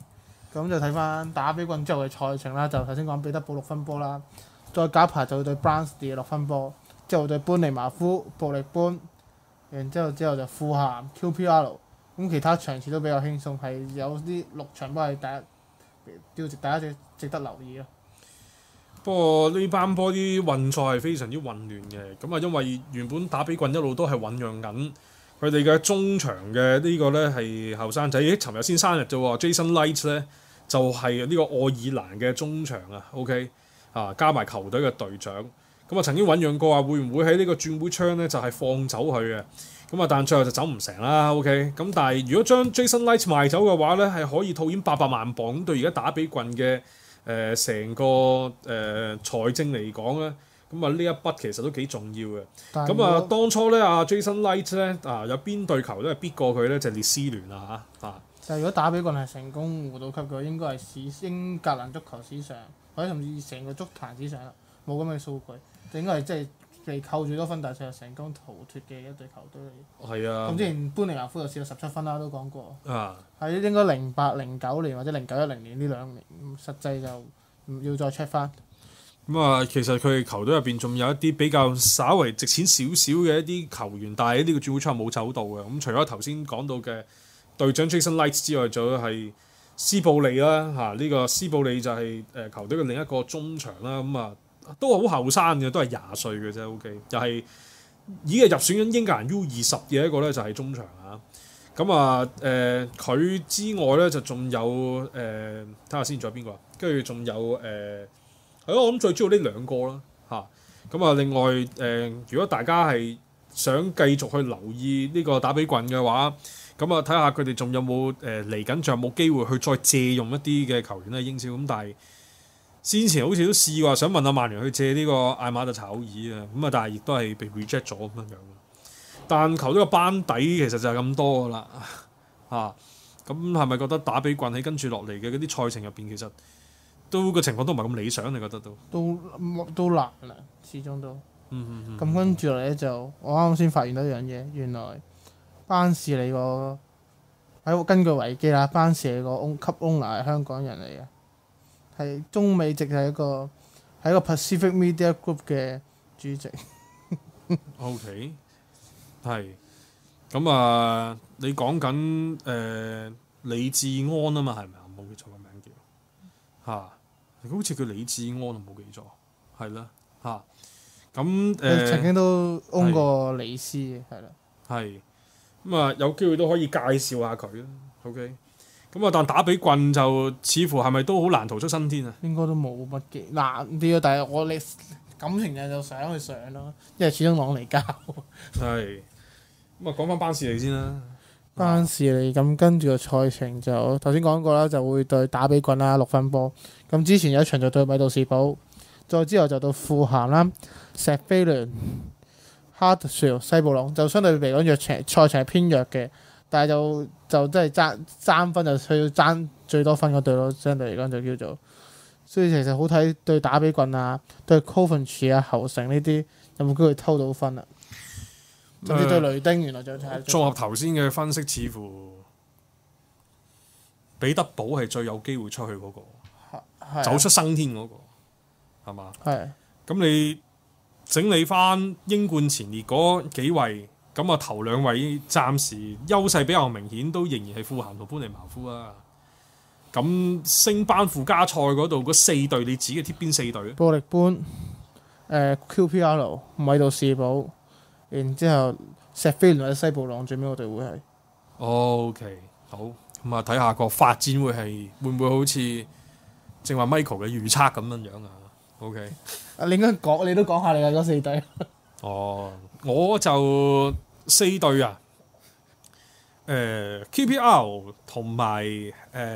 咁就睇翻打比棍之後嘅賽程啦，就頭先講彼得堡六分波啦，再加排就會對 Barnsley 六分波，之後對般尼茅夫、布力般，然之後之後就富咸 Q P R， 咁其他場次都比較輕鬆，係有啲六場波係第一，要值大家值值得留意咯。 不過呢班波啲運賽係非常之混亂嘅，咁啊因為原本打比棍一路都係醖釀緊佢哋嘅中場嘅呢個咧係後生仔，咦尋日先生日啫喎 ，Jason Light 咧就係呢個愛爾蘭嘅中場啊 ，OK 啊加埋球隊嘅隊長，咁啊曾經醖釀過話會唔會喺呢個轉會窗咧就係放走佢嘅，咁啊但最後就走唔成啦 ，OK，咁但係如果將 Jason Light 賣走嘅話咧係可以套現八百萬磅，咁對而家打比棍嘅誒成個誒、呃、財政嚟講咧，咁啊呢一筆其實都幾重要嘅。咁啊當初咧阿 Jason Light 咧啊有邊隊球都係逼過佢咧，就係、列斯聯啊嚇啊。 就如果打比棍係成功護到級嘅話，應該係史英格蘭足球史上，或者甚至成個足壇史上啦，冇咁嘅數據，就應該係即係被扣最多分，但係又成功逃脫嘅一隊球隊嚟。 係啊。咁之前般尼茅夫就試過十七分啦，都講過。 啊。 喺應該零八、零九年或者零九、一零年呢兩年，實際就唔要再 check 翻。 咁啊，其實佢哋球隊入邊仲有一啲比較稍為值錢少少嘅一啲球員，但係呢個轉會窗冇走到嘅。咁除咗頭先講到嘅隊長 Jason Light 之外，仲有係斯布利啦嚇，呢、這個斯布利就係誒球隊嘅另一個中場啦。咁啊都好後生嘅，都係廿歲嘅啫。OK，就係已經係入選緊英格蘭 U 二十嘅一個咧，就係中場啊。咁啊誒佢之外咧就仲有誒睇下先，仲、呃、有邊個啊？跟住仲有誒係咯，我諗最主要呢兩個啦嚇。咁啊，另外誒、呃，如果大家係想繼續去留意呢個打比棍嘅話，咁啊睇下佢哋仲有冇誒嚟緊，仲、呃、有冇機會去再借用一啲嘅球員咧英超咁，但係先前好似都試過想問阿曼聯去借呢個艾馬特查奧爾啊，咁啊但係亦都係被 reject 咗咁樣樣。但球隊個班底其實就係咁多噶啦嚇，咁係咪覺得打比棍喺跟住落嚟嘅嗰啲賽程入邊，其實都個情況都唔係咁理想？你覺得都都都難啦，始終都。 嗯嗯嗯。 咁跟住落嚟咧就，我啱啱先發現到一樣嘢，原來班士利個喺根據維基啦，班士利個 own 級 owner 係香港人嚟嘅，係中美籍係一個係一個 Pacific Media Group 嘅主席。 O K。係，咁啊，你講緊誒李志安啊嘛，係咪啊？冇記錯個名叫嚇，好似叫李志安啊，冇記錯，係啦嚇。咁誒曾經都 own 過李斯嘅，係啦。 係，咁啊有機會都可以介紹下佢啦。O K，咁啊但打比棍就似乎係咪都好難逃出生天啊？ 應該都冇乜嘅難啲咯，但係我你感情就就想去上咯，因為始終朗尼交。 係。咁啊，講翻班士利先啦。 班士利咁跟住個賽程就頭先講過啦，就會對打比棍啦，六分波。咁之前有一場就對米杜士堡，再之後就到富咸啦、石飛聯、哈特殊、西布朗，就相對嚟講弱場賽程係偏弱嘅，但係就就真係爭爭分就需要爭最多分嗰隊咯，相對嚟講就叫做。所以其實好睇對打比棍啊，對 Coventry 啊、侯城呢啲有冇機會偷到分啊？甚至對雷丁原來就係綜合頭先嘅分析，似乎彼得堡係最有機會出去嗰、那個，走出生天嗰、那個，係嘛？ 係。 咁你整理翻英冠前列嗰幾位，咁啊頭兩位暫時優勢比較明顯，都仍然係富咸同般尼茅夫啊。咁升班附加賽嗰度嗰四隊，你指嘅貼邊四隊咧？ 布力般、誒、呃、Q P R、米杜士堡。然之後，石飛聯或者西布朗最尾嗰隊會係。 O K，好咁啊，睇下個發展會係會唔會好似正話 Michael 嘅預測咁樣樣啊 ？O K， 啊你應該講，你都講下你嘅嗰四隊。 哦，我就四隊啊，誒、呃、Q P R 同埋誒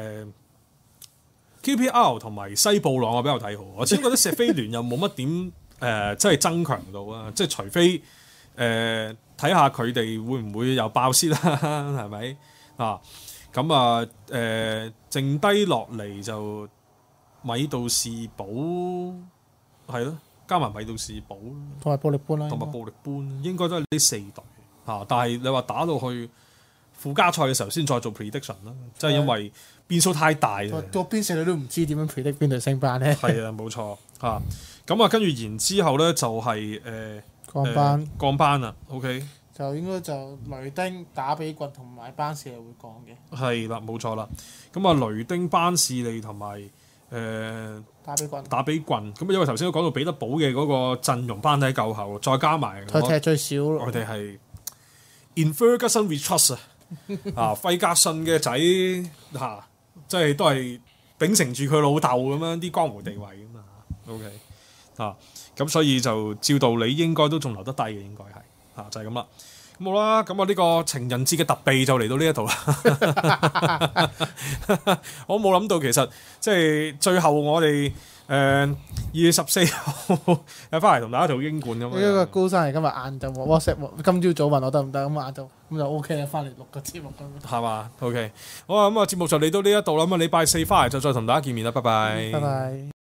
Q P R 同埋西布朗我比較睇好，我始終覺得石飛聯又冇乜點誒，即係增強到啊，即係除非。誒睇下佢哋會唔會又爆先啦，係咪啊？咁啊誒、呃，剩低落嚟就米杜士堡係咯，加埋米杜士堡同埋布力般啦， 同埋布力般應該都係呢四隊嚇、啊。但係你話打到去附加賽嘅時候先再做 prediction 啦，即係因為變數太大啦。 個邊四隊都唔知點樣 predict 邊隊升班咧。 係啊，冇錯嚇。咁啊，跟住然之後咧就係、是、誒降班、 呃、降班啦。OK， 就應該就雷丁、打比郡同埋班士利會降嘅。 係啦，冇錯啦。咁啊，雷丁、班士利同埋誒打比郡。 打比郡咁，因為頭先都講到彼得堡嘅嗰個陣容班底夠厚，再加埋佢踢最少， 我哋係 In Ferguson we trust 啊！啊，費格遜嘅仔嚇，即係都係秉承住佢老豆咁樣啲江湖地位㗎嘛。OK 啊，咁所以就照道理應該都仲留得低嘅，應該係啊，就係咁啦。咁好啦，咁啊呢個情人節嘅特備就嚟到呢一度啦。我冇諗到其實即係最後我哋誒二月十四號又翻嚟同大家做英冠咁樣。 呢個高山係今日晏晝 WhatsApp，今朝早問我得唔得，咁晏晝咁就 OK 啦，翻嚟錄個節目咁。 係嘛 ？OK，好啊，咁啊節目就嚟到呢一度啦，咁啊禮拜四翻嚟就再同大家見面啦，拜拜。 拜拜。